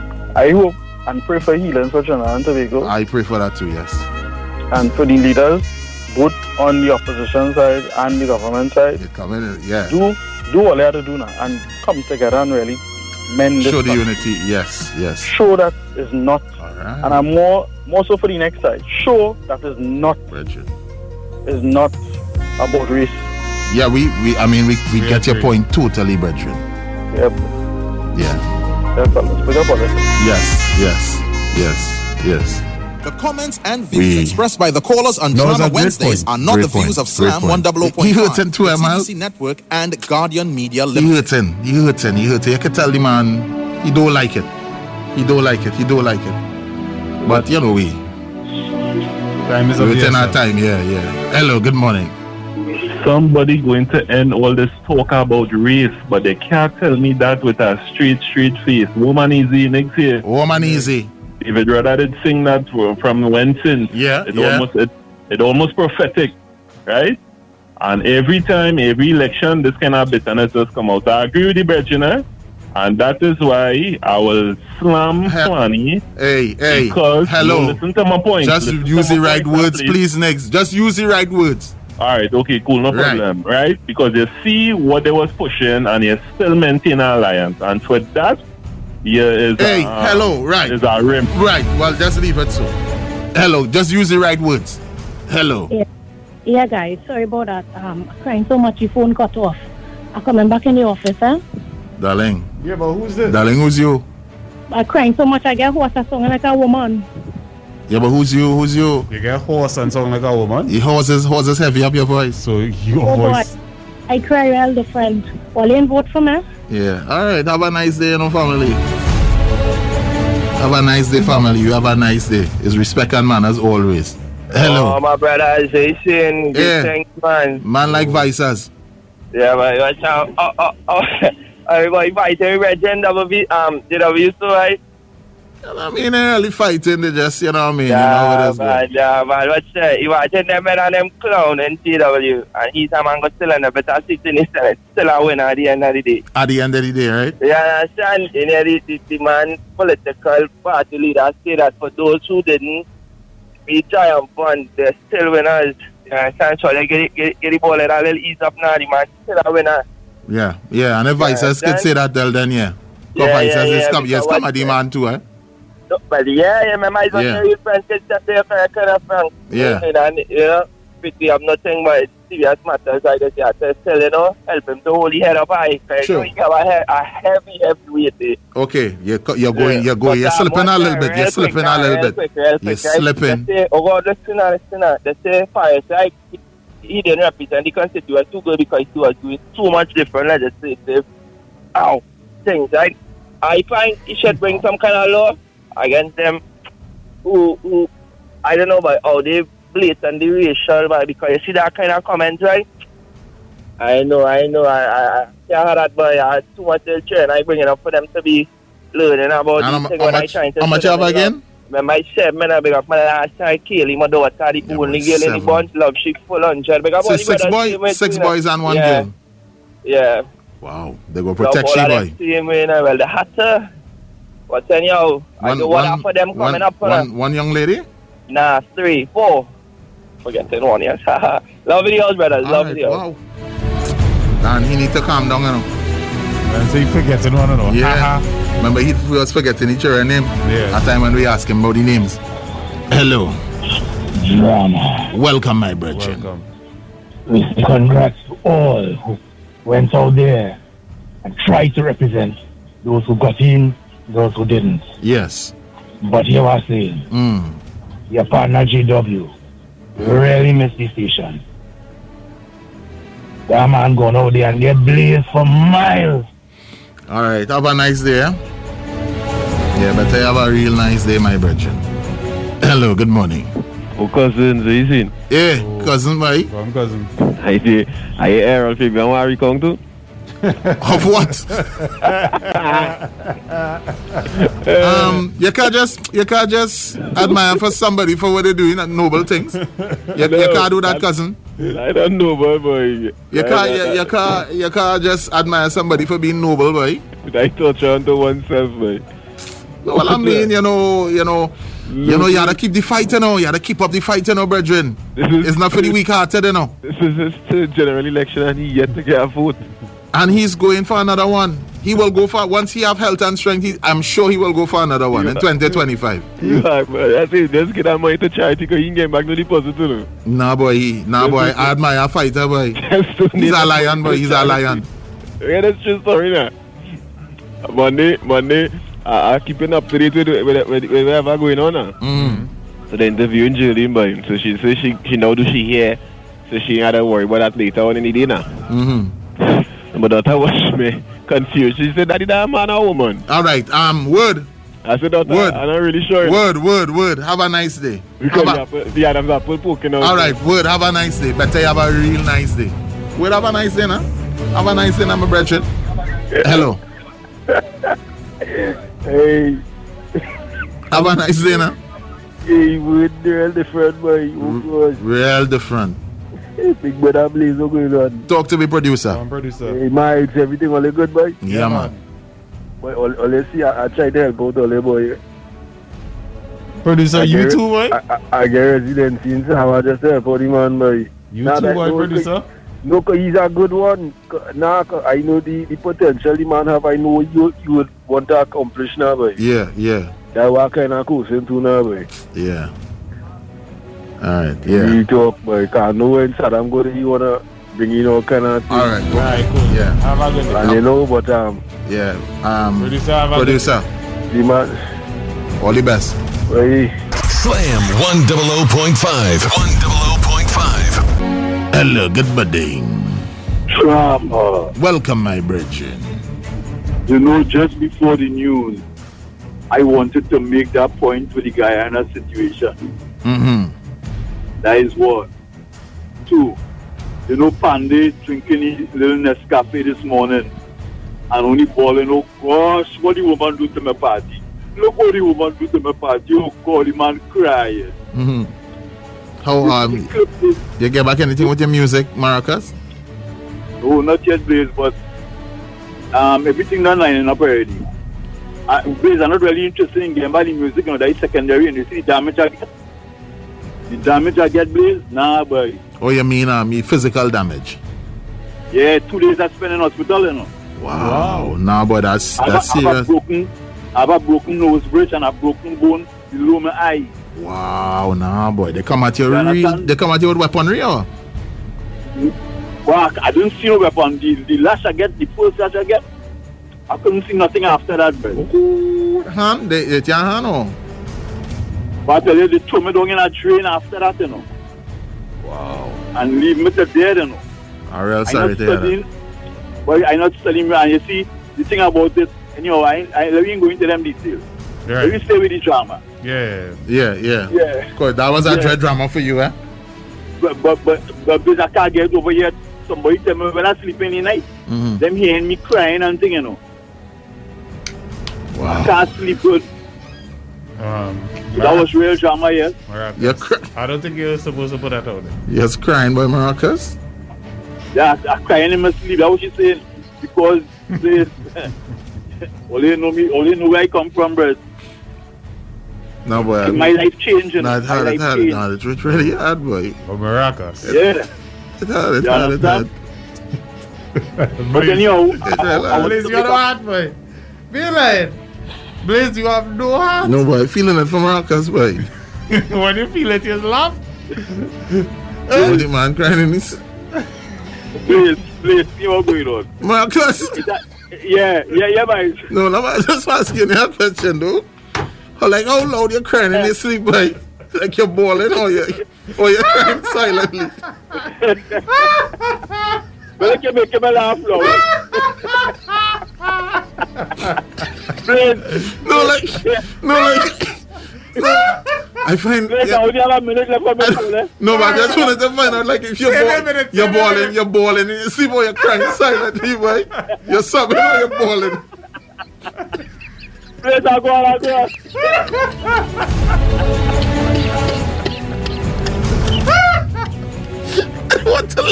I hope and pray for healing for Trinidad and Tobago. I pray for that too, yes. And for the leaders, both on the opposition side and the government side, come in, yeah. do do all they have to do now and come together and really mend this Show the country. unity, yes, yes. Show that is not, right. and I'm more more so for the next side. Show that is not Bridget. is not about race. Yeah, we, we I mean, we, we We get your agree. point totally, brethren. Yep. Yeah. That's all. Let's pick up on it. Yes, yes, yes, yes. The comments and views We- expressed by the callers on No, it's Drama a great Wednesdays point. are not Great the views point. of Great Slam point. one double oh He point five, hurting too, the am I? T B C Network, and Guardian Media He Limited. hurting, he hurting, he hurting. You can tell the man, he don't like it. He don't like it, he don't like it. But you know, we. Time is We're of the within our essence. time, yeah, yeah. Hello, good morning. Somebody going to end all this talk about race, but they can't tell me that with a straight, straight face. Woman easy next year. Woman easy. David Rudder did sing that from Wenson. Yeah, it yeah. almost it, it almost prophetic, right? And every time, every election, this kind of bitterness just come out. I agree with the brethren, eh? And that is why I will slam Swanee. Hey, hey, because hello. no, listen to my point. Just Listen to use my the right point, words, please, next. Just use the right words. All right, okay, cool, no Right. problem, right? Because you see what they was pushing, and you still maintain an alliance, and for that, here is Hey, a, hello, right. is a rim. Right, well, just leave it so. Hello, just use the right words. Hello. Yeah, yeah, guys. Sorry about that. Um, crying so much, your phone cut off. I'm coming back in the office, eh? Darling. Yeah, but who's this? Darling, who's you? I'm crying so much, I get hoarse and sounding like a woman. Yeah, but who's you? Who's you? You get hoarse and sound like a woman? The horses, horses heavy up your voice. So your Oh, voice. boy. I cry real different. Well, you vote for me? Yeah. All right. Have a nice day, you know, family. Have a nice day, family. You have a nice day. It's respect and manners always. Hello. Oh, my brother, Jason. Good Yeah. thanks, man. Man like vices. Yeah, man. Watch out. Oh, oh, oh. Everybody fighting Regent W V, um, D W too, right? I mean, they're really fighting. They just, you know what I mean? Yeah, you know what it is. man, yeah, man. Watch that. You watching them and them clown in T W. And he's a man go still in the better seat in his Senate. Still a winner at the end of the day. At the end of the day, right? Yeah, understand? You know, the, the, the man, political party leader, say that for those who didn't be triumphant, they're still winners. You understand? So they get, get, get the ball and a little ease up now. The man still a winner. Yeah, yeah. And the vices could then- say that, then, then yeah. Yeah, Yeah, vices yeah, is yeah, come, yes, because come what- at the man too, eh? No, but yeah, yeah, my mind was Yeah. very friends get that there for a kind of frank. Yeah. And, you know, we have nothing but serious matters like that. Yeah, so still, you know, help him to hold his head up high. Because Sure. you know, he have a, he- a heavy, heavy weight there. Okay, you're, co- you're going, Yeah. you're going, But, you're uh, slipping one a little time, bit, real you're quick, slipping now, a little real bit. quick, real You're quick, right? slipping. They say, oh God, listen now, listen now. They say fire strike. He didn't represent the constituent too good because he was doing too much different legislative ow, things, right? I find he should bring some kind of law against them who, who I don't know, but how they blatantly racial, but because you see that kind of comment, right? I know, I know, I, I, I can't have that, but I had too much children. I bring it up for them to be learning about And this how- thing how when I much- trying to how much tell you have them, you know, again? Remember I said, man, I big up my last child, Kaylee, my daughter, the only girl in the seven. bunch, love, she full hundred. Big up So all the six brothers, boy, same way six too, you know. boys and one yeah. girl. Yeah. Wow, they go Love protect all she of boy. them same way, you know. Well, the hatter, what's anyhow? I One- know what one- for them coming one- up for one- them. one young lady? Nah, three, four. Forgetting one, yes. Love videos, brothers, love Alright, videos. wow. And he need to calm down, you know. And so you forgetting one or no? Yeah. Remember, he was forgetting each other's name. Yeah. At time when we ask him about the names. Hello. Drama. Welcome, my brethren. Welcome. Listen, congrats to all who went out there and tried to represent those who got in, those who didn't. Yes. But you are saying, Mm. your partner J W really missed the station. That man gone out there and get blazed for miles. All right. Have a nice day. Eh? Yeah, but have a real nice day, my brethren. Hello. Good morning. Oh, cousin, so you seen? Yeah, cousin, boy. Come, cousin. I see. I hear Errol Fabian where he come to? Of what? um, you can't just you can't just admire for somebody for what they're doing, noble things. You, No, you can't do that, cousin. I don't know, boy, boy. You can't you, you can't you can't just admire somebody for being noble, boy. I touch on to oneself, boy. Well, I mean, you know, you know, you know, you gotta keep the fight, you know. You gotta keep up the fight, you know, brethren. It's not for the weak-hearted, you know. This is his third general election and he yet to get a vote. And he's going for another one. He will go for, once he have health and strength, he, I'm sure he will go for another one in twenty twenty-five. You are, man. That's it. Just get that money to charity because he can get back to the deposit, you know. Nah, boy. He, nah, boy. I admire a fighter, boy. He's a lion, boy. He's a lion. Yeah, that's true story, now. Monday, Monday, I, I keeping up to date with, with, with, with whatever going on now. Mm. So the interview in Jillian by him. So she says she, she know do she here. So she had to worry about that later on in the dinner. Mm-hmm. My daughter was me confused. She said, Daddy, that man or woman? All right. Um, word. I said, daughter, word. I'm not really sure. Word, word, word. Have a nice day. Because Have a, apple, the Adam's apple poking out. all right. Word. Have a nice day. Better you have a real nice day. Word. Have a nice day, nah. Have a nice day, nah, my brethren. Hello. Hey. Have a nice day, nah. Hey, we're real different, boy. Oh, God. Real different. Hey, big brother Blaze, what's going on? Talk to me, producer. I'm producer. Hey, Mike, everything all good, boy? Yeah, man. Boy, all, all you see, I, I try to help out all the boy. Producer, I you get, too, boy? I, I, I get residency in Sam, I just help out the man, boy. You Nah, too, that- boy, no, producer? No, cause he's a good one. Now, nah, I know the, the potential the man have. I know you you would want to accomplish now, boy. Yeah, yeah, That's what kind of course into now, boy. yeah. All right, yeah. You talk, boy. Cause no when Saddam go there, you wanna bring in all kind of things. All right, All right, cool. Yeah. Have a good day. And you know, but um, Yeah. Um, Producer, have a producer. the man, All the best. boy. Slam one double oh point five. One double oh point five. Hello, good morning. Drama. Welcome, my brethren. You know, just before the news, I wanted to make that point with the Guyana situation. Mm-hmm. That is one. Two, you know, Pandey drinking his little Nescafe this morning and only bawling, oh gosh, what the woman do to my party? Look what the woman do to my party. Oh God, the man crying. Mm-hmm. How um, you get back anything with your music, Maracas? No, not yet, Blaze, but um, everything done lining up already. Uh, Blaze, I'm not really interested in getting by the music, you know, that is secondary, and you see the damage I get. The damage I get, Blaze? Nah, boy. Oh, you mean um, your physical damage? Yeah, two days I spent in hospital, you know. Wow. Nah, boy, that's I that's have, I have serious. a broken, I have a broken nose bridge and a broken bone below my eye. Wow, nah, boy, they come at you You real. understand? They come at you with weaponry, or? Well, I didn't see no weapon. The, the lash I get, the first lash I get, I couldn't see nothing after that, bro. Ooh, hand, they, they your hand, oh. But I tell you, they threw me down in a drain after that, you know. Wow. And leave me to dead, you know. I'm real I'm sorry not to hear studying, that. but I'm not studying, and you see, the thing about it, you know, I, I let me go into them details. Right. Let me stay with the drama. Yeah. Yeah, yeah. Yeah. Of course, that was a Yeah. dread drama for you, eh? But, but, but, but, but I can't get over yet. Somebody tell me when I sleep in the night, Mm-hmm. them hearing me crying and thing, you know. Wow. I can't sleep good. Um, That was real drama, yes. Maracas. You're cr- I don't think you're supposed to put that out there. You're crying, boy, Maracas? Yeah, I, I crying in my sleep. That's what she saying. Because they only know me, only know where I come from, bro. No, boy. I My mean, life changing. no, it's My hard, life it's hard, changed. no, it's it's really hard, boy. Or Maracas. Yeah. It's hard, it's You hard, it's hard. understand? But anyhow, It's real hard. Blaze, you got no heart, boy. Be like, Blaze, you have no heart. No, boy, feeling it from Maracas, boy. When you feel it, you laugh. Oh, the man crying in his... please, please, see what's going on. Maracas! Is that, yeah, yeah, yeah, man. No, no, I'm just asking you a question, though. How, like, how loud you crying in your sleep, boy? Like you're bawling, or you or you're crying silently. But you make him laugh now. Please. No, like, no, like, no, I find Wait, yeah. I only have a minute left for me to call, eh? No, but I just wanted to find out like if you're Seven ball, minutes, you're seven balling, minutes. you're balling, and you see boy you're crying silently, boy. You're subbing or you're balling. Wait, I'll go on, I'll go on. What the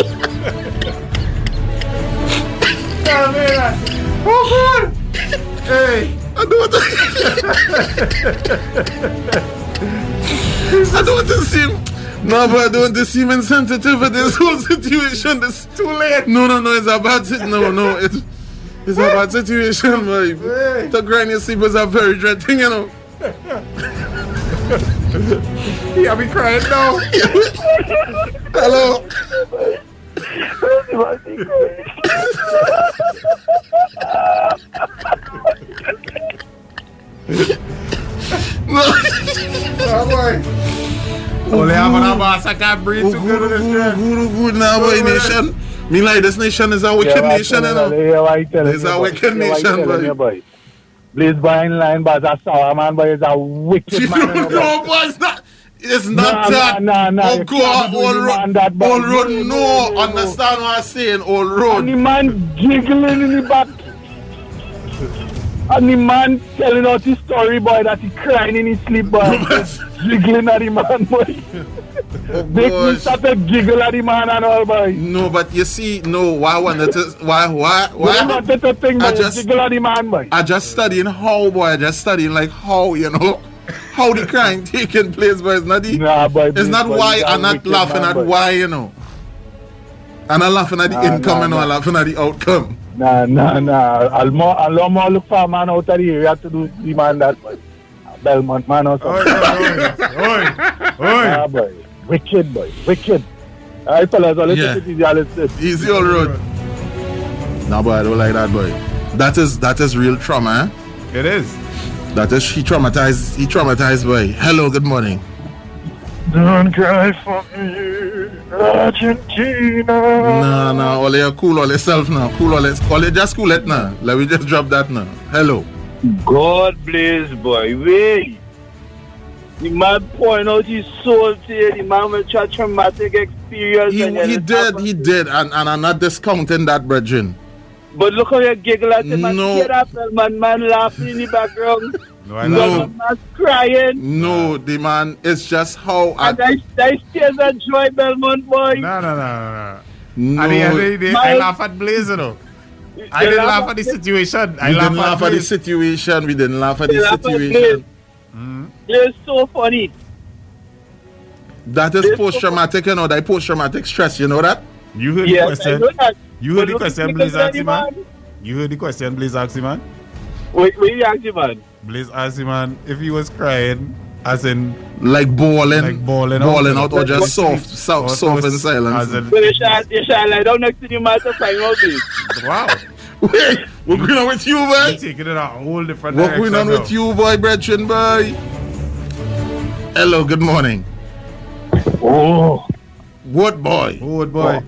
Oh God! Hey! I don't want to I don't want to seem No, but I don't want to seem insensitive for this whole situation. This Too late. No, no, no, it's a bad situation. No, no, it's it's a bad situation, boy. Hey. To grind your sleep is a very dread thing, you know. Yeah, be crying now. Hello. No. Oh boy. Only have an boss I can't breathe too good in this Good, trend. good, good now, boy, nation. Me like this nation is a wicked nation, you know. It's a wicked nation, boy. Blaze boy in line, but that's sour man, but it's a wicked man. you know, No, boy, it's not. It's not Nah, that. nah, nah, Oh you God, can't do old the road, man that bad. old road. No, No, no, no. understand what I'm saying, old And road. the man giggling in the back. And the man telling out his story, boy, that he crying in his sleep, boy. Giggling at the man, boy. Make me gosh. start to giggle at the man and all, boy. No, but you see, no. Why I wanted to? Why? Why? Why Why? not that thing, I boy? just- Giggle at the man, boy. I just studying how, boy. I just studying like how, you know, how the crime taking place, but it's not the. Nah, boy. It's not boy, why. he's a I'm not wicked laughing man, at boy. why, you know. I'm not laughing at the Nah, income, nah, and nah. I'm laughing at the outcome. Nah, nah, nah. I'll more, I'll more look for a man out of the area to do the man that, boy. Belmont man or Oi, something. oi, oi, Nah, oi. boy. Wicked, boy. Wicked. Alright, fellas, I'll Yeah. listen to this. I'll listen. Easy old road. No, boy, I don't like that, boy. That is that is real trauma, eh? It is. That is he traumatized. He traumatized, boy. Hello, good morning. Don't cry for me, Argentina. Nah, nah, all you cool all yourself now. Cool all it. All you just cool it now. Let me just drop that now. Hello. God bless, boy. Wait. The man pouring out his soul to you. The man with a traumatic experience. He, and then he it did, happened. he did, and, and I'm not discounting that, brethren. But look how you giggle at him and No. hear that man, man laughing in the background. No, I No. love Man crying. No, the man, it's just how I, And I, I tears of joy, Belmont boy. No, no, no, no, no, no. And the other day, I My- laugh at Blaze, you know. I You didn't laugh laugh at at the Blaze? situation. I we laugh didn't laugh at at the Blaze. situation. We didn't laugh at You the laugh at situation. It's so funny. That is post-traumatic, you know. That post-traumatic stress, you know that? You heard Yes, the question? I know that. You But heard the look question at Blaze the asked him, man? man. You heard the question Blaze asked him, man? Wait, wait, you ask him, man. Blaze asked him, man, if he was crying, as in... Like bawling, Like bawling bawling out, out, or just What- soft, soft, or soft in was- silence. as in- So you shall, you shall lie down next to the man to find out this. Wow. Wait, what's going on with you, boy? You're taking it a whole different What's direction going on now. with you, boy, brethren, boy? Hello, good morning. Oh, What boy? What boy?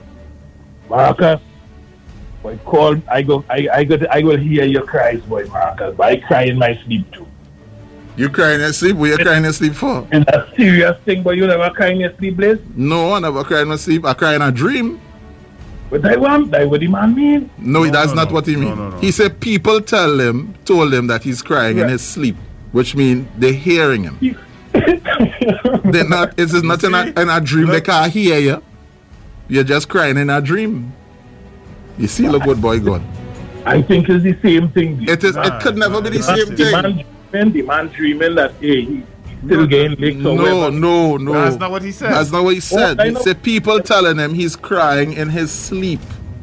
Marcus. Boy, call. I go. I. I go. I will hear your cries, boy, Marcus. But I cry in my sleep too. You crying in your sleep? What you crying in your sleep for? It's a serious thing, but you never cry in your sleep, Blaze. No, I never cry in my sleep. I cry in a dream. But I want. That what the man mean? No, No, that's no, not no. what he No, mean. no, no. He said people tell him, told him that he's crying in Yeah. his sleep, which means they're hearing him. They're not. This is not in a, in a dream. They Look. can't hear you. You're just crying in a dream. You see, look what boy gone. I think it's the same thing. It is. Nah, it could never be the nah, same the thing. man dreaming. The man dreaming that hey, he he's still getting licked or No, whatever. no, no. That's not what he said. That's not what he said. I He know. said people telling him he's crying in his sleep.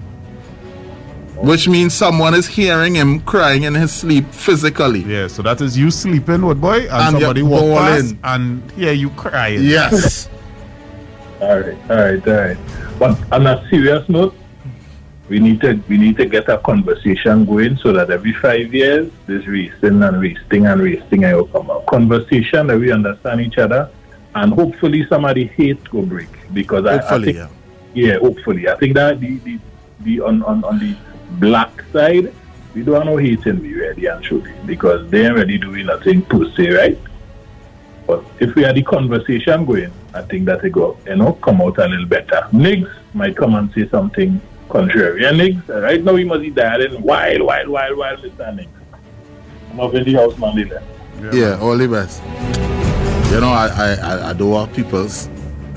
Which means someone is hearing him crying in his sleep physically. Yeah, so that is you sleeping, what boy, and, And somebody you're walk past bawling. and hear you crying. Yes. All right, all right, all right. But on a serious note, we need to we need to get a conversation going so that every five years this racing and racing and racing will come out. Conversation that we understand each other, and hopefully some of the hate will break because I, I Hopefully, think, yeah. yeah, hopefully I think that the the, the on, on on the black side we don't have no hate in me really and truly because they ain't really doing nothing per se, right? But if we had the conversation going, I think that it go, you know, come out a little better. Niggs might come and say something contrary. And Niggs, right now he must be dialing wild, wild, wild, wild, Mister Niggs. I'm up in the house, man, there. Yeah, yeah, all the best. You know, I, I, I adore people's.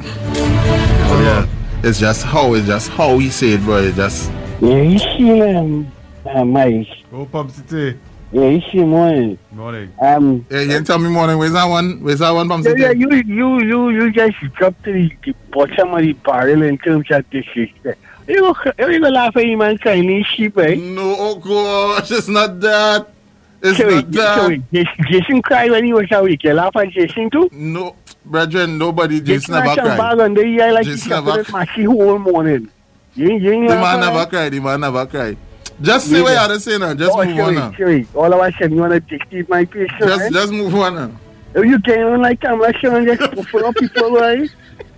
Yeah, it's just how, it's just how he say it, bro. It just. Yeah, you see him, uh, Mike. Oh, Pump Yeah, you see morning. Morning. Um. Yeah, you tell me morning. Where's that one? Where's that one, Pump Yeah, yeah, you, you, you, you just drop to the, the bottom of the barrel in terms of disrespect. You know, you gonna laugh at him and crying sheep, eh? No, oh gosh, it's not that. It's so not wait, that. So wait, Jason cried when he was awake. You laugh at Jason too? No, brethren, nobody. Jason never cried. cried. On the ear like Jason he never cried. The whole morning. You, you ain't the laugh man at never that? cried. The man never cried. Just say Yeah. what you had to say now. Just Oh, move sure, on now. sure. All of a sudden, you want to dictate my face, Just, right? just move on now. If you get on like camera show and just full of people, right?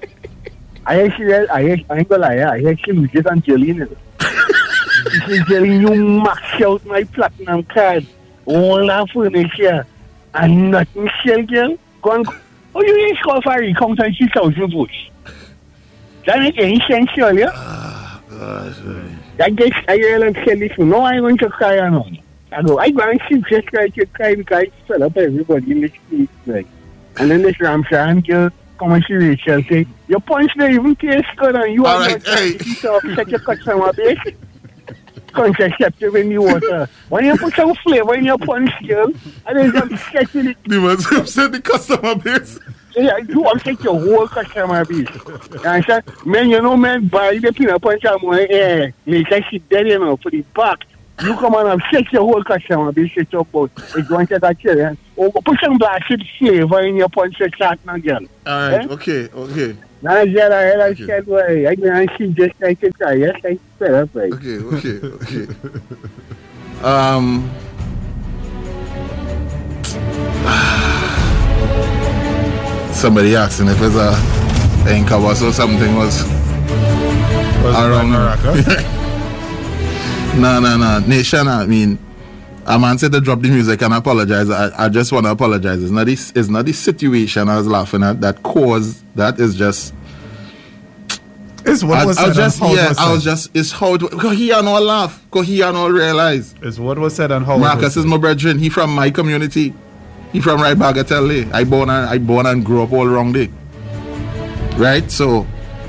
I actually, I, I ain't gonna lie, I actually lose it on Jolene. This is Jolene, you max out my platinum card, all that furniture, and nothing shell, girl. Go on. Oh, you ain't call for a recount and six thousand votes. That make any sense, yeah? That gets higher and sell this. No, I'm going to cry on. I go, I go and see just cry to cry because I fell up everybody in the street. Like. And then this Ramshan girl come and see Rachel say, your punch there even taste good and you are not trying to upset your customer base. Contraceptive in the water. When you put some flavor in your punch, girl, and then some sketch in it. You must upset the customer base. Yeah, you upset your whole customer base. And I said, man, you know, man, buy the peanut punch and more air. Later she dead, you know, for the back. You come on and upset your whole customer base, shut up about. It's going to that chair. Oh, put some blasted flavor in your punch and chat now, girl. All right, eh? okay, okay. Now I said, I had a said, why? I mean, she just like to cry. Yes, I said, up, right? Okay, okay, okay. um. Somebody asking if it's a Encawas or something was, was around. No, no, no. Nation, I mean, a man said to drop the music and apologize. I, I just want to apologize. It's not this. It's not the situation I was laughing at that caused. That is just. It's what I, was I was said just and how yeah. it was I was said. just. It's how. Because he and all laugh. Because he and all realize. It's what was said and how. Marcus is my brethren. He from my community. He from right Bagatelle. I born and I born and grew up all around there. Right, so.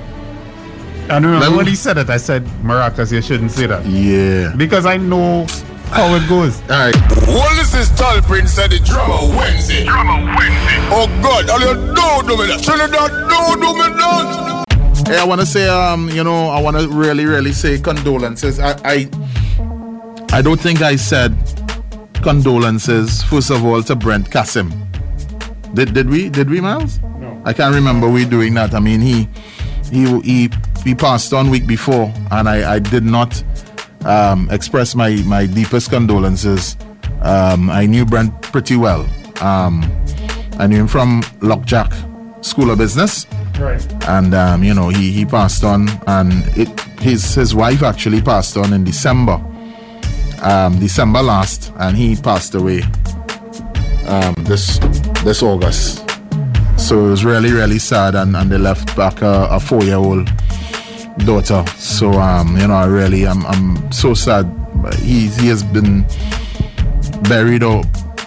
And remember when he said it, I said, Maracas, you shouldn't say that. Yeah. Because I know how it goes. All right. Well, this is Tall Prince at the Drama Wednesday. Drama Wednesday. Oh God, all you do do me that. Trinidad, do do me that. Hey, I want to say, um, you know, I want to really, really say condolences. I, I, I don't think I said condolences. First of all, to Brent Kassim. Did did we? Did we, Miles? No. I can't remember we doing that. I mean, he, he, he, he passed on week before, and I, I did not um, express my my deepest condolences. Um, I knew Brent pretty well. Um, I knew him from Lockjack School of Business. Right. And um, you know, he, he passed on, and it his his wife actually passed on in December, um, December last, and he passed away um, this this August. So it was really really sad, and, and they left back a, a four year old daughter. So um, you know, I really I'm I'm so sad. He he has been buried or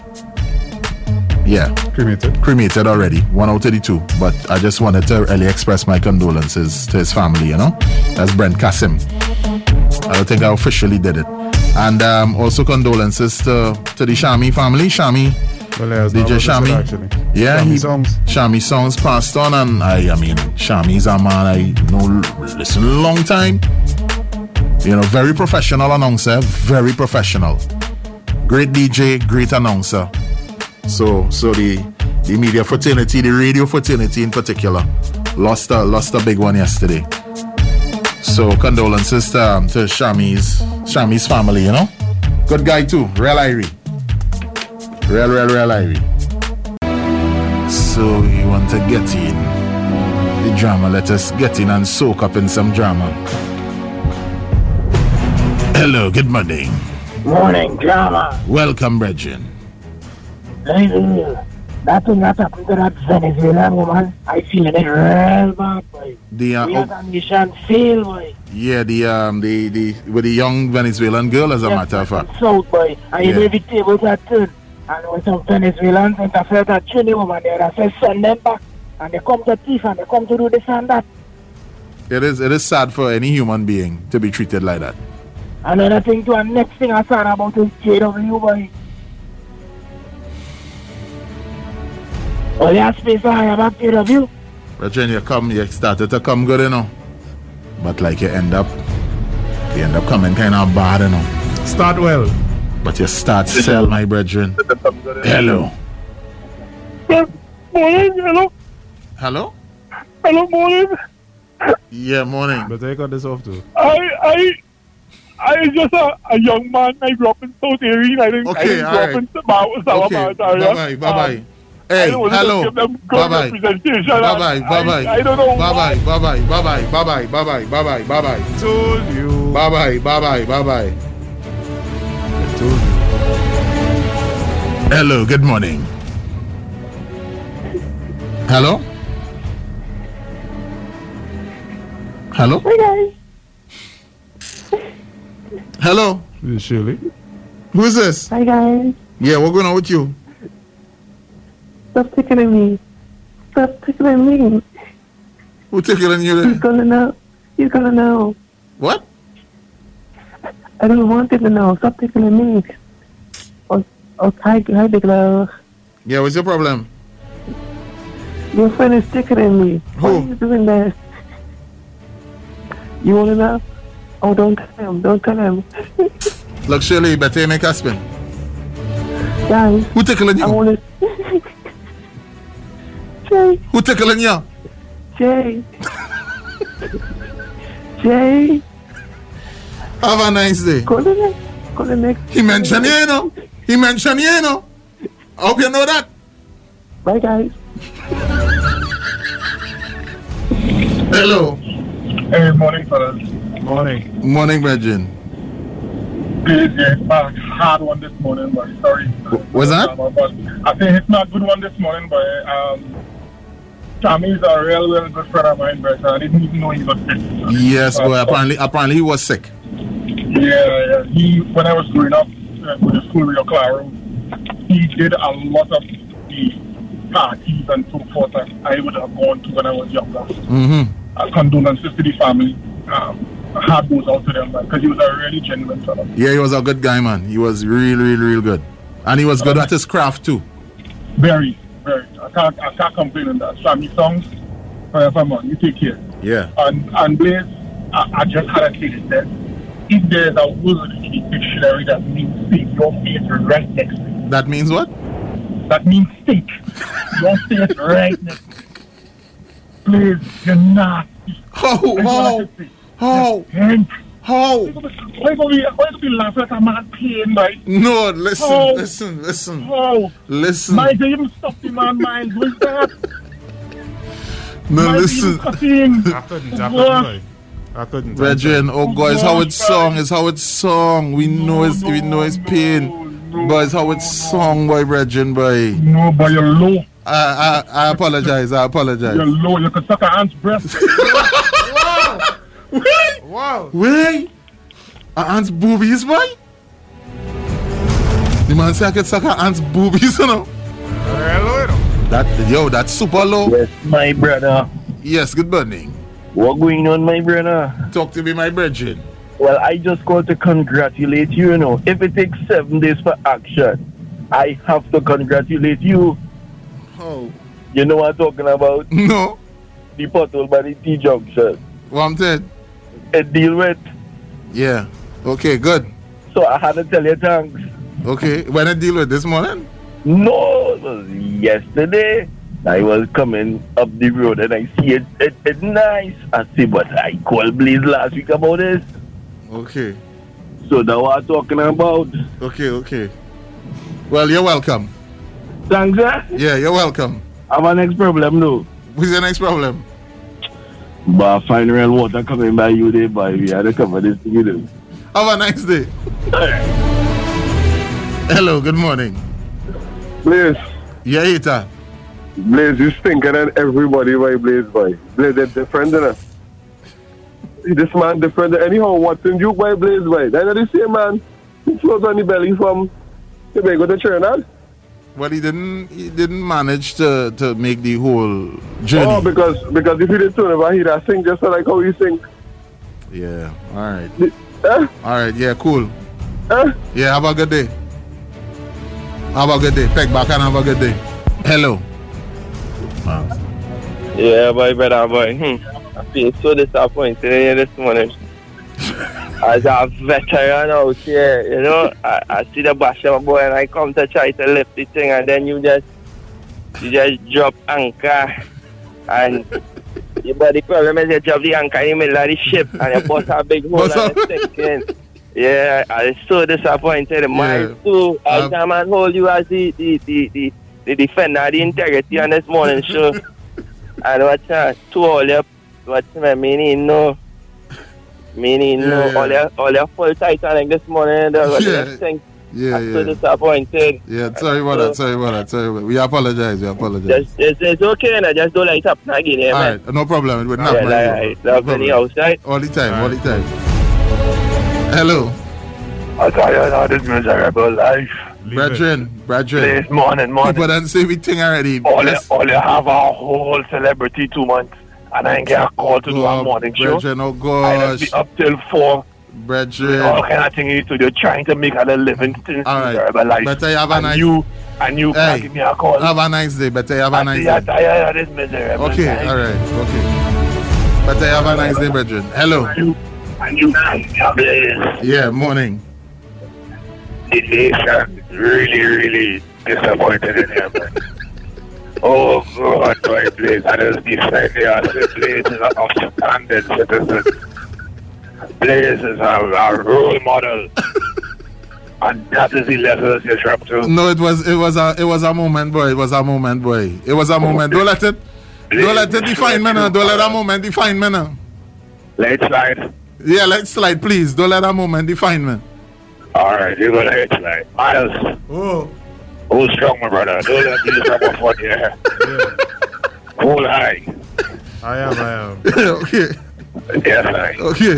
yeah. Cremated. Cremated already, one out of the two. But I just wanted to really express my condolences to his family, you know. That's Brent Kassim. I don't think I officially did it. And um, also condolences to, to the Shami family. Shami, well, D J Shami. Yeah, Shami he, songs. Shami songs passed on, and I, I mean, Shami's a man I know, listen, a long time. You know, very professional announcer, very professional. Great D J, great announcer. So, so the the media fraternity, the radio fraternity in particular, lost a lost a big one yesterday. So condolences to um, to Shami's Shami's family, you know. Good guy too, real Irie, real real real Irie. So you want to get in the drama? Let us get in and soak up in some drama. Hello, good morning. Morning drama. Welcome, brethren. Hey, That thing that happened to that Venezuelan woman, I feeling it real bad, boy. The uh, We as oh, a nation fail, boy. yeah, the um, the the with the young Venezuelan girl, as a Yes, matter of fact. South, boy. And you Yeah. know the tables are turned. And when some Venezuelans interfere that Trini woman there, that says send them back. And they come to thief and they come to do this and that. It is it is sad for any human being to be treated like that. Another thing to, and next thing I saw about is J W, boy. Oh, yeah, space I have about J W. But when you come, you started to come good, you know. But like you end up, you end up coming kind of bad, you know. Start well. But you start sell, my brethren. Hello. Morning, hello. Hello? Hello, morning. Yeah, morning. But I got this off too. I, I, I just a, a young man. I grew up in South Erin. I didn't, I Okay, didn't all grow up right. in Sabah, Sabah Okay, area. bye-bye, bye-bye. Um, Hey, I don't wanna hello. give them good Bye-bye. representation. Bye-bye, and bye-bye. I, I don't know Bye-bye, why. bye-bye, bye-bye, bye-bye, bye-bye, bye-bye, bye-bye. Told you. Bye-bye, bye-bye, bye-bye. I told you. Hello, good morning. Hello? Hello? Hi guys. Hello? This is Shirley. Who's this? Hi guys. Yeah, what's going on with you? Stop tickling me. Stop tickling me. Who tickling you He's then? gonna know. He's gonna know. What? I don't want him to know. Stop tickling me. Oh, oh hi, hi, big love. Yeah, what's your problem? Your friend is tickling me. Why Who? are you doing that? You wanna know? Oh, don't tell him. Don't tell him. Look, Shirley, better make a spin. Guys. Who tickling you? I wanna. Jay. Who tickling you? Jay. Jay. Have a nice day. Go to the next. Go to the next. He mentioned you, you know. He mentioned you, you know. I hope you know that. Bye, guys. Hello. Hey, morning, fellas. Morning. Morning, brethren. It's a hard one this morning, but sorry. Was that? I think it's not a good one this morning, but um, Tommy is a real, real good friend of mine, but I didn't even know he was sick. Yes, Uh, boy. Apparently, apparently he was sick. Yeah, yeah. He, when I was growing up uh, with the school Rio Claro, he did a lot of the parties and so forth that I would have gone to when I was younger. Mm-hmm. Uh, condolences to the family. Um, heart goes out to them because he was a really genuine fellow. Yeah, he was a good guy, man. He was really, really, really good. And he was good at his craft, too. Very, very. I can't, I can't complain on that. Sammy songs, forever, man. You take care. Yeah. And, and Blaze, I, I just had to say this then. If there's a word in the dictionary that means stink, your face right next to it. That means what? That means stink. Your face right next to it. Blaze, you're not. How? How? How? How? Why don't we, why don't we laugh like a man pain, right? No, listen, How? listen, listen. How? Listen. Might even stop the man mind with that. No, Might listen. even cutting. I couldn't. I couldn't. Like, I couldn't. Brethren, oh God, it's how it's sung, it's how it's sung. We know it's, we know it's pain. But it's how it's sung, boy, brethren, boy. No, but you're low. I, I, I apologize, I apologize. You're low. You could suck a aunt's breast. Wait! Wow. Wait! A aunt's boobies, boy? The man say I could suck a aunt's boobies, you know? That, yo, that's super low. Yes, my brother. Yes, good morning. What going on, my brother? Talk to me, my brethren. Well, I just called to congratulate you, you know. If it takes seven days for action, I have to congratulate you. Oh. You know what I'm talking about? No. The pothole by the T-junction. What I'm saying? A deal with. Yeah. Okay, good. So I had to tell you thanks. Okay. When I deal with this morning? No, it was yesterday. I was coming up the road and I see it. it it's nice. I see, but I called Blaze last week about this. Okay. So that's what I'm talking about. Okay, okay. Well, you're welcome. Thanks, sir. Yeah, you're welcome. I have a next problem, no. What's your next problem? But I find real water coming by you there, boy. We had to cover this thing, you know. Have a nice day. Hello, good morning. Blaze. Yeah, hater. Blaze, you stinker than everybody by Blaze, boy. Blaze, they're different, innit? This man different. Anyhow, Watson Duke by Blaze, boy. They're not the same man who floats on the belly from Tobago to Trinidad. Well, he didn't. He didn't manage to, to make the whole journey. Oh, because because if he didn't turn over, he'd have sing just like how he sing. Yeah. All right. Eh? All right. Yeah. Cool. Eh? Yeah. Have a good day. Have a good day. Peg back and have a good day. Hello. Yeah, boy, brother, boy. Hmm. I feel so disappointed in you this morning. As a veteran out here, you know, I, I see the Basham boy and I come to try to lift the thing and then you just you just drop anchor and yeah, but the problem is you drop the anchor in the middle of the ship and you bust a big hole and it's sinking. Yeah, I was so disappointed. Mine yeah. too. I um, come and hold you as the the, the, the, the defender of the integrity on this morning show. And what's that? Two all your what's my meaning no. Meaning, yeah, no, yeah. all your all your full Titanic this morning. Yeah, yeah, yeah. I'm so disappointed. Yeah, sorry about so, that. Sorry about that. Sorry about that. We apologize. We apologize. Just, it's, it's okay, and I just don't light up again. Yeah, all man. right, no problem. It would not. Yeah, like, love no the outside. All the time. All, all the time. Hello. I tell you now, this miserable life. Brethren, brethren. This morning, morning. People don't say we think already. All you, all you have a whole celebrity two months. And I get a call to do a morning show. Brethren, oh gosh. I'll be up till four. Brethren. All kind of things you do. You're trying to make a living since all right. miserable life. Better you have a and nice you and you hey, can give me a call. Have a nice day. Better you have a I nice see day. I'm tired of this miserable Okay, life. all right, okay. Better you have a nice day, brethren. Hello. And you, and you can Blaze. Yeah, morning. The nation really, really disappointed in you, man. Oh God, my Blaze, I just decide they are Blaze is an outstanding citizen. Blaze is a, a role model. And that is the lessons you drop to. No, it was it was a it was a moment, boy. It was a moment, boy. It was a moment. Don't let it Blaze, don't let it define me now. Don't let that moment define me now. Let it slide. Yeah, let's slide, please. Don't let that moment define me. Alright, you're gonna let it slide. Miles. Oh. Hold strong, my brother. Don't let me drop off on here. Yeah. Hold high. I am, I am. Okay. Yes, I. Okay.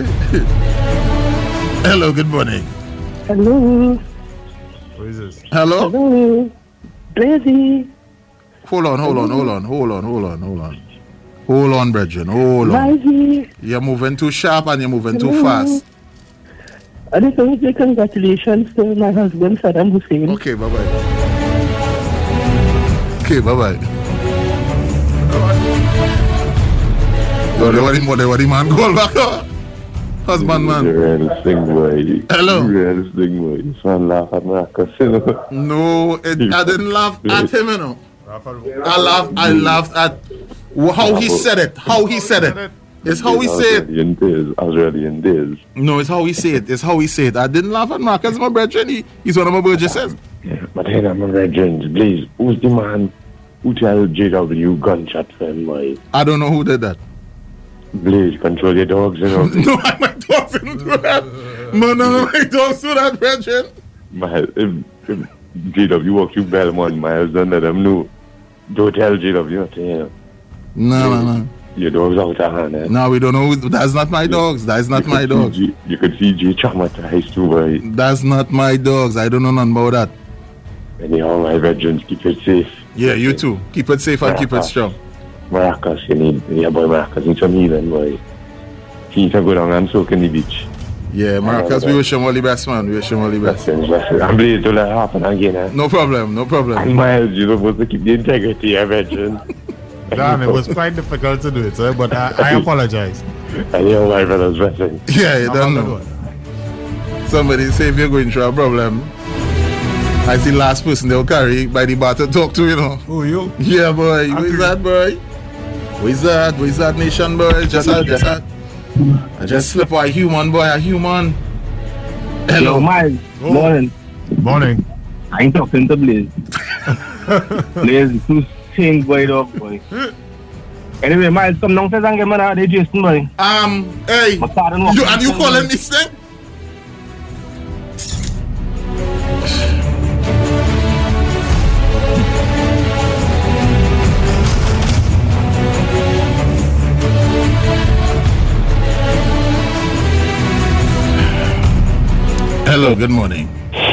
Hello, good morning. Hello. Who is this? Hello? Hello. Blazy. Hold on, hold on, hold on, hold on, hold on, hold on. Hold on, brethren, hold on. Blazy. You're moving too sharp and you're moving Hello. too fast. I just want to say congratulations to my husband, Saddam Hussein. Okay, bye-bye. Okay, bye-bye. Oh, they want him, they want him man go back up. Husband man. Hello. No, it, I didn't laugh at him, you know. I laughed, I laughed at how he said it. How he said it. It's how he said it. Australian days. No, it's how he said it. It's how he said it. I didn't laugh at Marcus, my brethren. He, he's one of my Burgesses. Yeah, but hey, my brethren, please, who's the man who tell J W gunshot for him, boy? I don't know who did that. Please, control your dogs, you know. No, my dogs didn't do that. No, no, my dogs do that, brethren. Miles, if, if J W walk you Belmont, Miles, don't let them know. Don't tell J W not to him. No, no, no. Your dog's out of hand, eh? No, we don't know. Who, that's not my dogs. That's not my dogs. G, you could see G traumatized too, boy. That's not my dogs. I don't know nothing about that. Anyhow, my veterans, keep it safe. Yeah, you too. Keep it safe and keep it strong. Maracas, you need, yeah, boy, Maracas, need some healing, boy. He can go down and soak in the beach. Yeah, Maracas, we wish him all the best, man. We wish him all the best. I'm bleeding to let happen again, eh? No problem, no problem. And Miles, you're supposed to keep the integrity, yeah, veteran. Damn, it was quite difficult to do it, sir, but I, I apologize. I know my brother's veteran. Yeah, you don't know. Somebody say if you're going through a problem, I see last person they'll carry by the bar to talk to, you know. Who, you? Yeah, boy. Who is that, boy? Who is that? Who is that nation, boy? Just a, just a, I just slip a human, boy, a human. Hello. Yo, Miles. Oh. Morning. Morning. I ain't talking to Blaze. Blaze is too changed, boy, dog, boy. Anyway, Miles, come downstairs and get me that day, Jason, boy. Um, hey. You, and you calling this thing? Hello, good morning.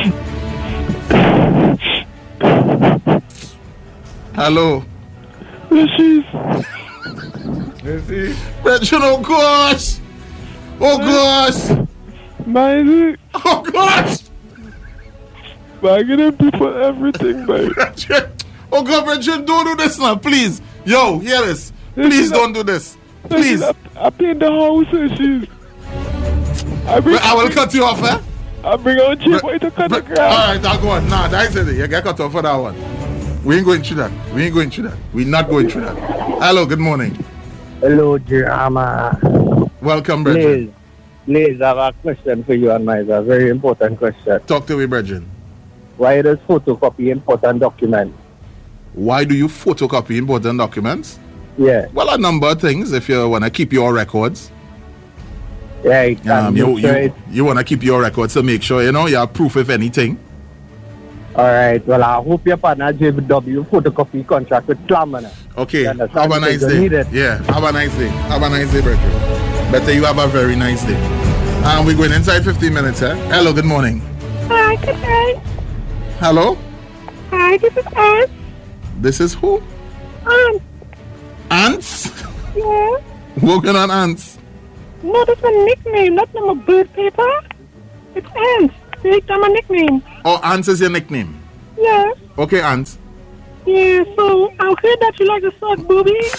Hello. This is. Let's see. Brethren, oh gosh. Oh gosh. My. Oh gosh. Bagging them people everything, babe. Oh God, Brethren, don't do this now, please. Yo, hear this. Please don't do this. Please. I, I paint the house and she's. I, bring, I will cut you off, eh? I bring out cheap way to cut the grass. Alright, I'll go on. Nah, that's it. You get cut off for that one. We ain't going through that. We ain't going through that. We're not going through that. Hello, good morning. Hello, Drama. Welcome, Brethren. Liz, Liz, I have a question for you and mine. It's a very important question. Talk to me, Brethren. Why does photocopy important documents? Why do you photocopy important documents? Yeah. Well, a number of things. If you want to keep your records. Yeah, um, you, you, you want to keep your records to make sure, you know, you have proof of anything. All right. Well, I hope your partner J W photocopy contract with Slam. Okay. Have a nice day. Yeah. Have a nice day. Have a nice day, Brethren. Better you have a very nice day. And um, we're going inside fifteen minutes, eh? Hello, good morning. Hi, good day. Hello? Hi, this is Ants. This is who? Ants. Ants? Yeah. Working on ants? No, that's my nickname, not my bird paper. It's Ants. It's my nickname. Oh, Ants is your nickname? Yes. Okay, Ants. Yeah, so I heard that you like to suck boobies.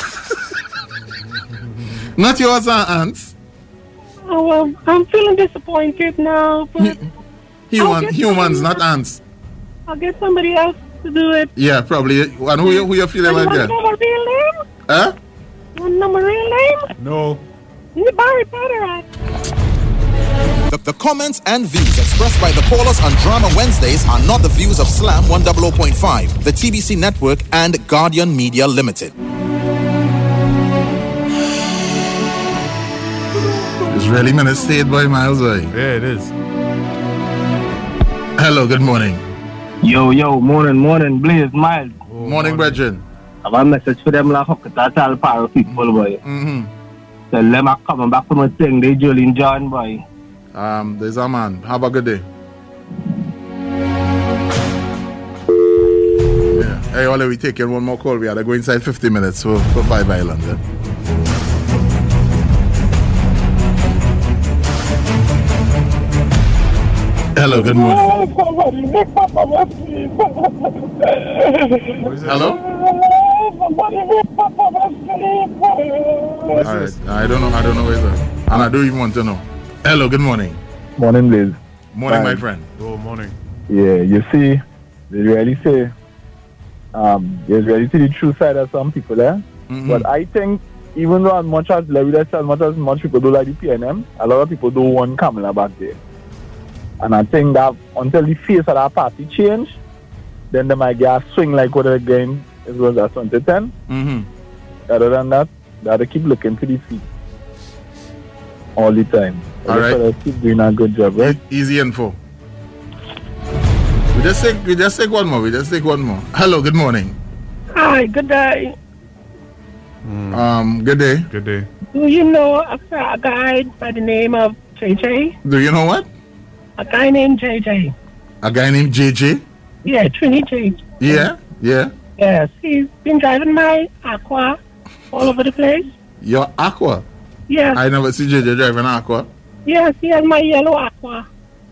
Not yours, uh, Ants. Oh, well, I'm feeling disappointed now. But Human, humans, not ants. I'll get somebody else to do it. Yeah, probably. And who you, who you feeling like that? You want to know my real name? Huh? You want to know my real name? No. You Barry Potter. The, the comments and views expressed by the callers on Drama Wednesdays are not the views of Slam one oh oh point five, the T B C Network, and Guardian Media Limited. It's really minutes stayed by miles away. Yeah, it is. Hello, good morning. Yo, yo, morning, morning, Blaze, Miles. Oh, morning, Brethren. I have a message for them like Hokkata tell power people, boy. Mm-hmm. Tell them I'm coming back from a thing, they Jolene John, boy. Um, there's a man. Have a good day. Yeah. Hey, Ole, we taking one more call. We had to go inside fifty minutes for, for Five Islands. Eh? Hello, good morning. Hello? All right. I don't know. I don't know where that. And I don't even want to know. Hello, good morning. Morning, Liz. Morning, Hi. my friend. Oh, morning. Yeah, you see, they really say, um, they really see the true side of some people there. Mm-hmm. But I think, even though as much as, like we just said, as much as much people don't like the P N M, a lot of people don't want Kamala back there. And I think that until the face of that party change, then they might get a swing like what again it was at twenty ten. Mm-hmm. Other than that, they have to keep looking to the feet all the time. All right. So keep doing a good job, right? Easy info. We just take we just take one more. We just take one more. Hello, good morning. Hi, good day. Mm. Um, good day. Good day. Do you know a, a guy by the name of J J? Do you know what? A guy named J J. A guy named J J? Yeah, Trini J. Yeah, yeah. Yes, he's been driving my Aqua all over the place. Your Aqua? Yes. I never see J J driving Aqua. Yes, he has my yellow Aqua.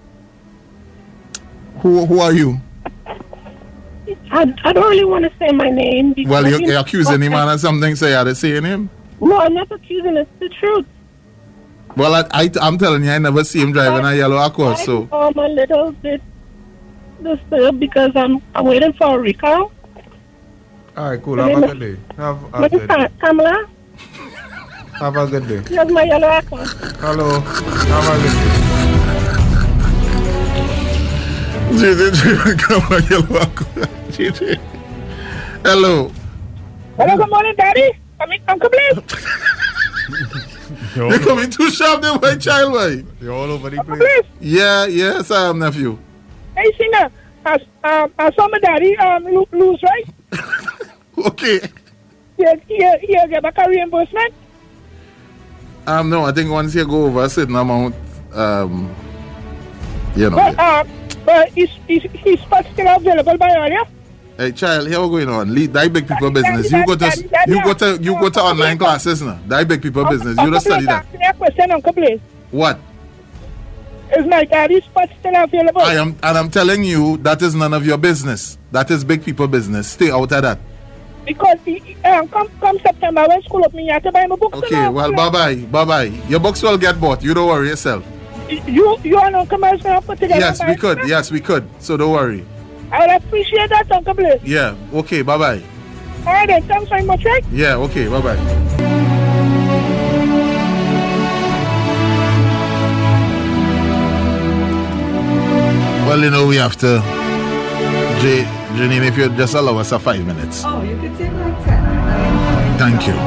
Who who are you? I, I don't really want to say my name. Because Well, you're, you you're know, accusing him of something, so you had to say him? No, I'm not accusing. It's the truth. Well, I, I, I'm telling you, I never see him driving a yellow Aqua, so... I'm a little bit disturbed because I'm, I'm waiting for a recall. All right, cool. Have a good day. Have a good day. Kamala? Have a good day. Here's my yellow Aqua. Hello. Have a good J J driving Kamala yellow Aqua. J J. Hello. Hello, good morning, Daddy. Come in, Uncle Blaze. You're coming too sharp there, my child, boy. You're all over the place. Yeah, yes, I am, nephew. Hey, singer. I, um, I saw my daddy um, lo- lose, right? Okay. Yeah, yeah, yeah, get back a reimbursement. Um, no, I think once you go over a certain amount, um, You know. But, uh, but is, is, his spot still available by all, yeah? Hey, child, here we going on. Lead, that big people business. You go to you go to you go to online classes now. That big people business. You just study that. Ask me a question, Uncle Blaze. What? Is my daddy's spot still available? I am, and I'm telling you that is none of your business. That is big people business. Stay out of that. Because the, um, come come September when school opening, you have to buy my books. Okay, well, bye bye, bye bye. Your books will get bought. You don't worry yourself. You you and Uncle Miles gonna put together. Yes, we could. Yes, we could. So don't worry. I would appreciate that, Uncle Blaze. Yeah. Okay. Bye bye. All right, then. Thanks very much, right? Yeah. Okay. Bye bye. Well, you know we have to. J- Janine, if you just allow us a five minutes. Oh, you could take like ten. Thank you.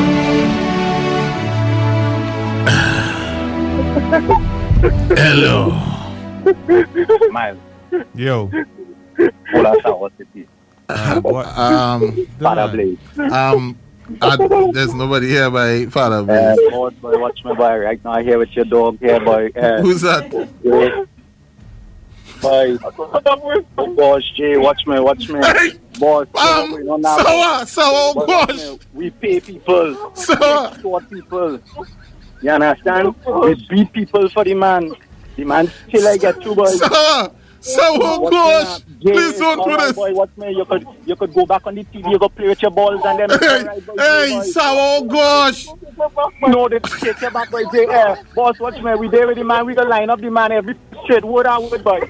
Hello. Miles. Yo. Hola, Sour City. Uh, um, Father Blaze. Um, I, there's nobody here by Father Blaze. Uh, boy, boy, watch me, boy. Right now, here with your dog here, boy. Uh, Who's that? Yeah. Boy, oh gosh, Jay, watch me, watch me. Hey, boss, um, we don't have sour, sour, oh gosh. We pay people. Sour. We extort people. You understand? We beat people for the man. The man still I get two boys. Sour, sour, oh gosh. Please don't do this. Boy, watch me. You could, you could go back on the T V, you go play with your balls and then. Hey, right, boy, hey, boy. sour, oh gosh. No, they take you back, boy. J L. Boss, watch me. We there with the man. We gonna line up the man every straight word I would, boy.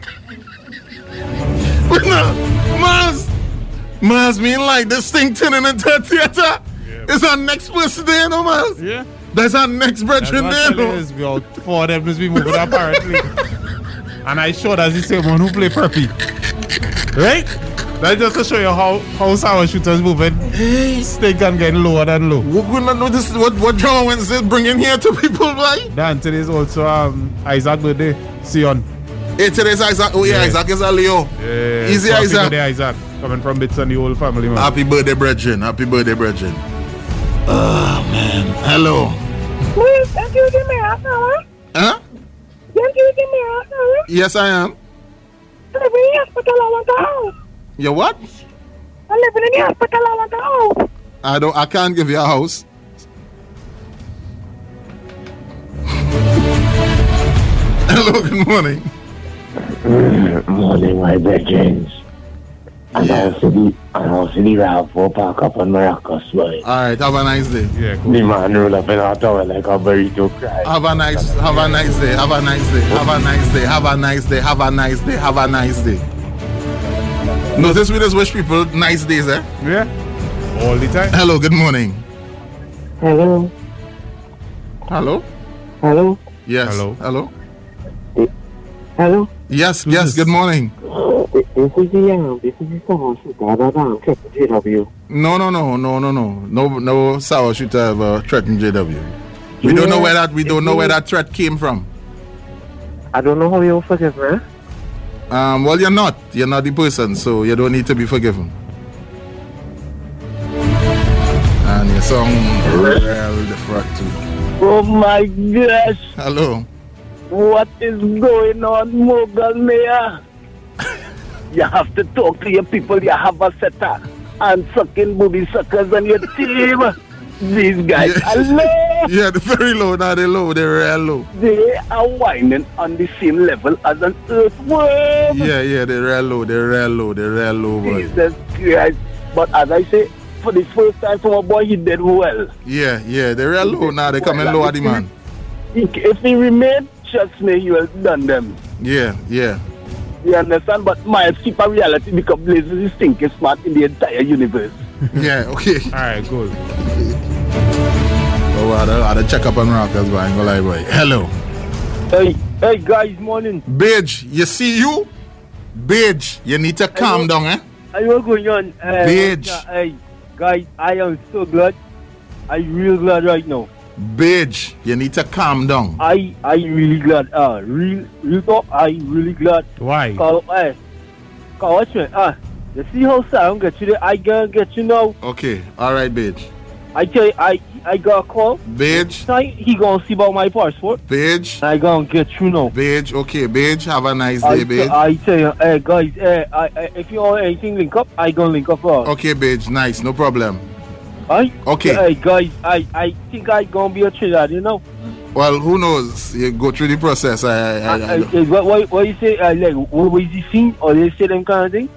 Mars, Mars mean like this thing turning into a theater. Yeah. It's our next person there, no Mars? Yeah. That's our next brethren there, no? Is we all four of them must be moving apparently. And I showed as the same one who play Perpy. Right? That's just to show you how, how Sour Shooter's moving. Hey. Stake and getting lower than low. What we not know this what what Drama Wednesday bringing here to people, right? Dan, today's also um Isaac birthday. Sion. Hey, today's Isaac. Oh yeah, yeah. Isaac is a Leo. Yeah. Easy so Isaac. Happy birthday, Isaac. Coming from bits on the whole family, man. Happy birthday, brethren. Happy birthday, brethren. Oh man. Hello. Please, don't you give me a hour? Huh? Don't you give me a hour? Yes, I am. I live in the hospital, I want a house. You what? I live in the hospital, I want a house. I don't. I can't give you a house. Hello. Good morning. Mm, morning, my brethren. And yeah. I'll see the, and I'll see the Rav for park up on Maracas, boy. Alright, have a nice day. Yeah, cool. The man roll up in our tower like a burrito cry. Have a nice, have a nice day, have a nice day, have a nice day, have a nice day, have a nice day, have a nice day. Notice we just wish people nice days, eh? Yeah. All the time. Hello, good morning. Hello. Hello? Hello. Yes. Hello. Hello? Hello. Yes, yes, yes, good morning. This is the um, this is the Sour Shooter that threatened J W. No, no, no, no, no, no. No no Sour Shooter ever threatened J W. We Yeah. don't know where that we don't know where that threat came from. I don't know how you forgive me. Um well you're not. You're not the person, so you don't need to be forgiven. And your song real the frack too. Oh my gosh. Hello. What is going on, Mogul Mayor? You have to talk to your people. You have a setter and sucking booby suckers on your team. These guys yeah. are low. Yeah, they're very low. Now they're low. They're real low. They are whining on the same level as an earthworm. Yeah, yeah, they're real low. They're real low. They're real low, boy. Jesus Christ. But as I say, for the first time from a boy, he did well. Yeah, yeah, they're real low now. They're coming low at the man. If he remained, trust me, he will done them. Yeah, yeah. You understand? But my super reality because Blaze is stinking smart in the entire universe. Yeah, okay. Alright, good. Oh, I had, I had to check up on Rockers, but I ain't gonna lie, boy. Hello. Hey, hey, guys, morning. Beige, you see you? Beige, you need to calm down, eh? Are you going on? Uh, Beige. Hey, guys, I am so glad. I'm real glad right now. Beige, you need to calm down. I I really glad. Uh, real, real talk. I really glad. Why? Cause, uh, cause watch me. Ah, uh, you see how sound get you there? I gonna get you now. Okay, all right, Beige. I tell you, I I got a call. Beige. He gonna see about my passport. Beige. I gonna get through now. Beige. Okay, Beige. Have a nice I day, Beige. T- I tell you, hey guys, hey, I, I, if you want anything link up, I gonna link up. Uh. Okay, Beige. Nice. No problem. Aye? Okay. Hey guys, I, I think I gonna be a Trinidad, you know. Well, who knows? You go through the process. I, I, I, I, I, I what, what, what you say? Uh, like, what was the scene? Or they say them kind of thing?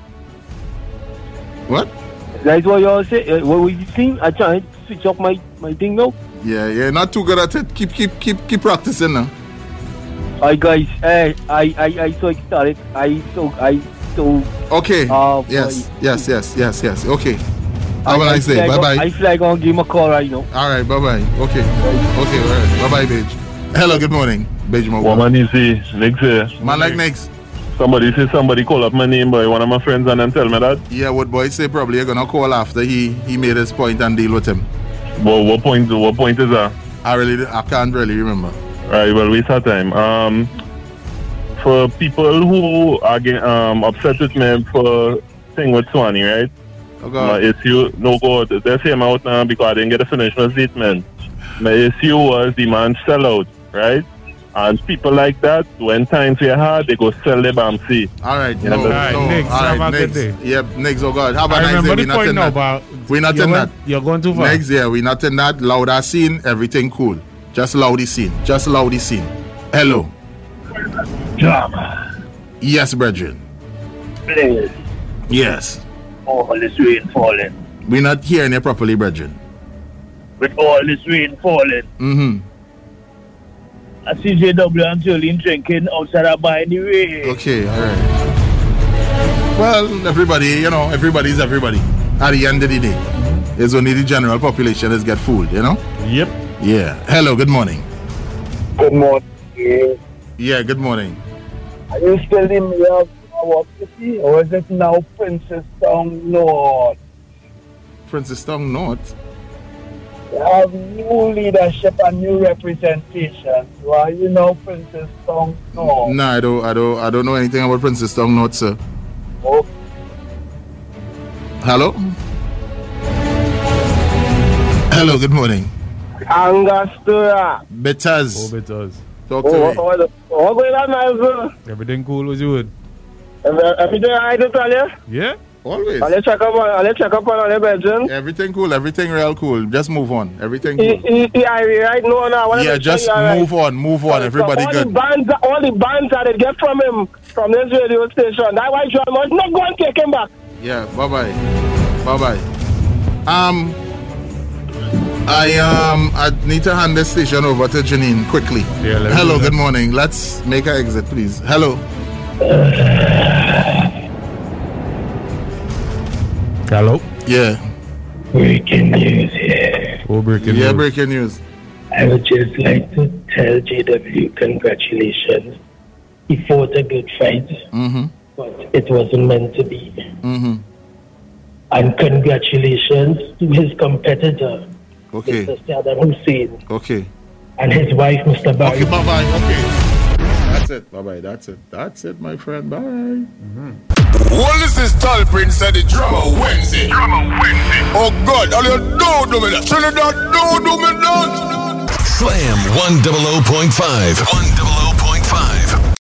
What? That's what y'all say. Uh, what was the scene? I try to switch up my, my thing now. Yeah, yeah, not too good at it. Keep, keep, keep, keep practicing now. Hi guys, hey, I, I, I so excited. I so, I so. Okay. Uh, yes, boy. yes, yes, yes, yes. Okay. Have a I, nice I day. Bye bye. I feel like I'm gonna give him a call right now. All right, bye bye. Okay. Okay, all right. Bye bye, Beige. Hello, good morning. Beige, my woman, you see, next year. Man like next. Somebody say somebody call up my name by one of my friends and then tell me that. Yeah, what boy say probably you're gonna call after he he made his point and deal with him. Well, what point? What point is that? I really, I can't really remember. Right. Well, waste our time. Um, for people who are get, um upset with me for thing with Swanee, right? Okay. My issue, no God, they say I'm out now because I didn't get to finish my statement. My issue was the man sell out, right? And people like that, when times are hard, they go sell their Bamsi. All right, you no, know, no, Right, Nix, all right, have a Nix. good day. Yep, Nix, oh God, have a I nice day. remember We the not point in now, that. but We not you're in going- that. you're going too far. Next year, we not in that. Louder scene, everything cool. Just loud the scene. Just loud the scene. Hello. Drama. Yes, brethren. Please. Yes. All this rain falling. We not hearing you properly, brethren. With all this rain falling. Mm-hmm. I see J W and Jolene drinking outside of by the way. Okay, all right. Well, everybody, you know, everybody's everybody. At the end of the day, it's only the general population that get fooled, you know? Yep. Yeah. Hello, good morning. Good morning. Yeah, good morning. Are you still in your what city or is it now Princess Town North? Princess Town North? They have new leadership and new representation. So are you now Princess Town North? No, I don't I don't I don't know anything about Princess Town North, sir. Oh. Hello? Hello, good morning. Angostura. Betters. Oh, Betters. Talk Oh, to what, me. what, what going on, Miles? Everything cool with you? Everything alright to tell you? Yeah. Always. I'll check up on, I'll check up on all the bedroom. Everything cool, everything real cool. Just move on. Everything He, cool. he, he, I right? No, no. I wanna Yeah, make sure just he alright. move on, move on. Everybody all good. The bands, all the bands that they get from him, from this radio station, that why John must not go and take him back. Yeah, bye bye. Bye bye. Um I um I need to hand this station over to Janine quickly. Yeah, let me Hello, do that. good morning. Let's make an exit, please. Hello. Hello. Yeah. Breaking news here. Oh, breaking Yeah, news. breaking news. I would just like to tell J W congratulations. He fought a good fight, Mm-hmm. but it wasn't meant to be. Mm-hmm. And congratulations to his competitor, Okay. Mister Saddam Hussein, Okay. and his wife, Mister Barry. Okay, bye bye. Okay. That's it. Bye bye. That's it. That's it, my friend. Bye. Mm-hmm. Well, this is Tall Prince at the Drama Wednesday. Drama Wednesday. Oh God, all you do do me that. Trinidad, do do me that. Slam one double oh point five. One double oh point five.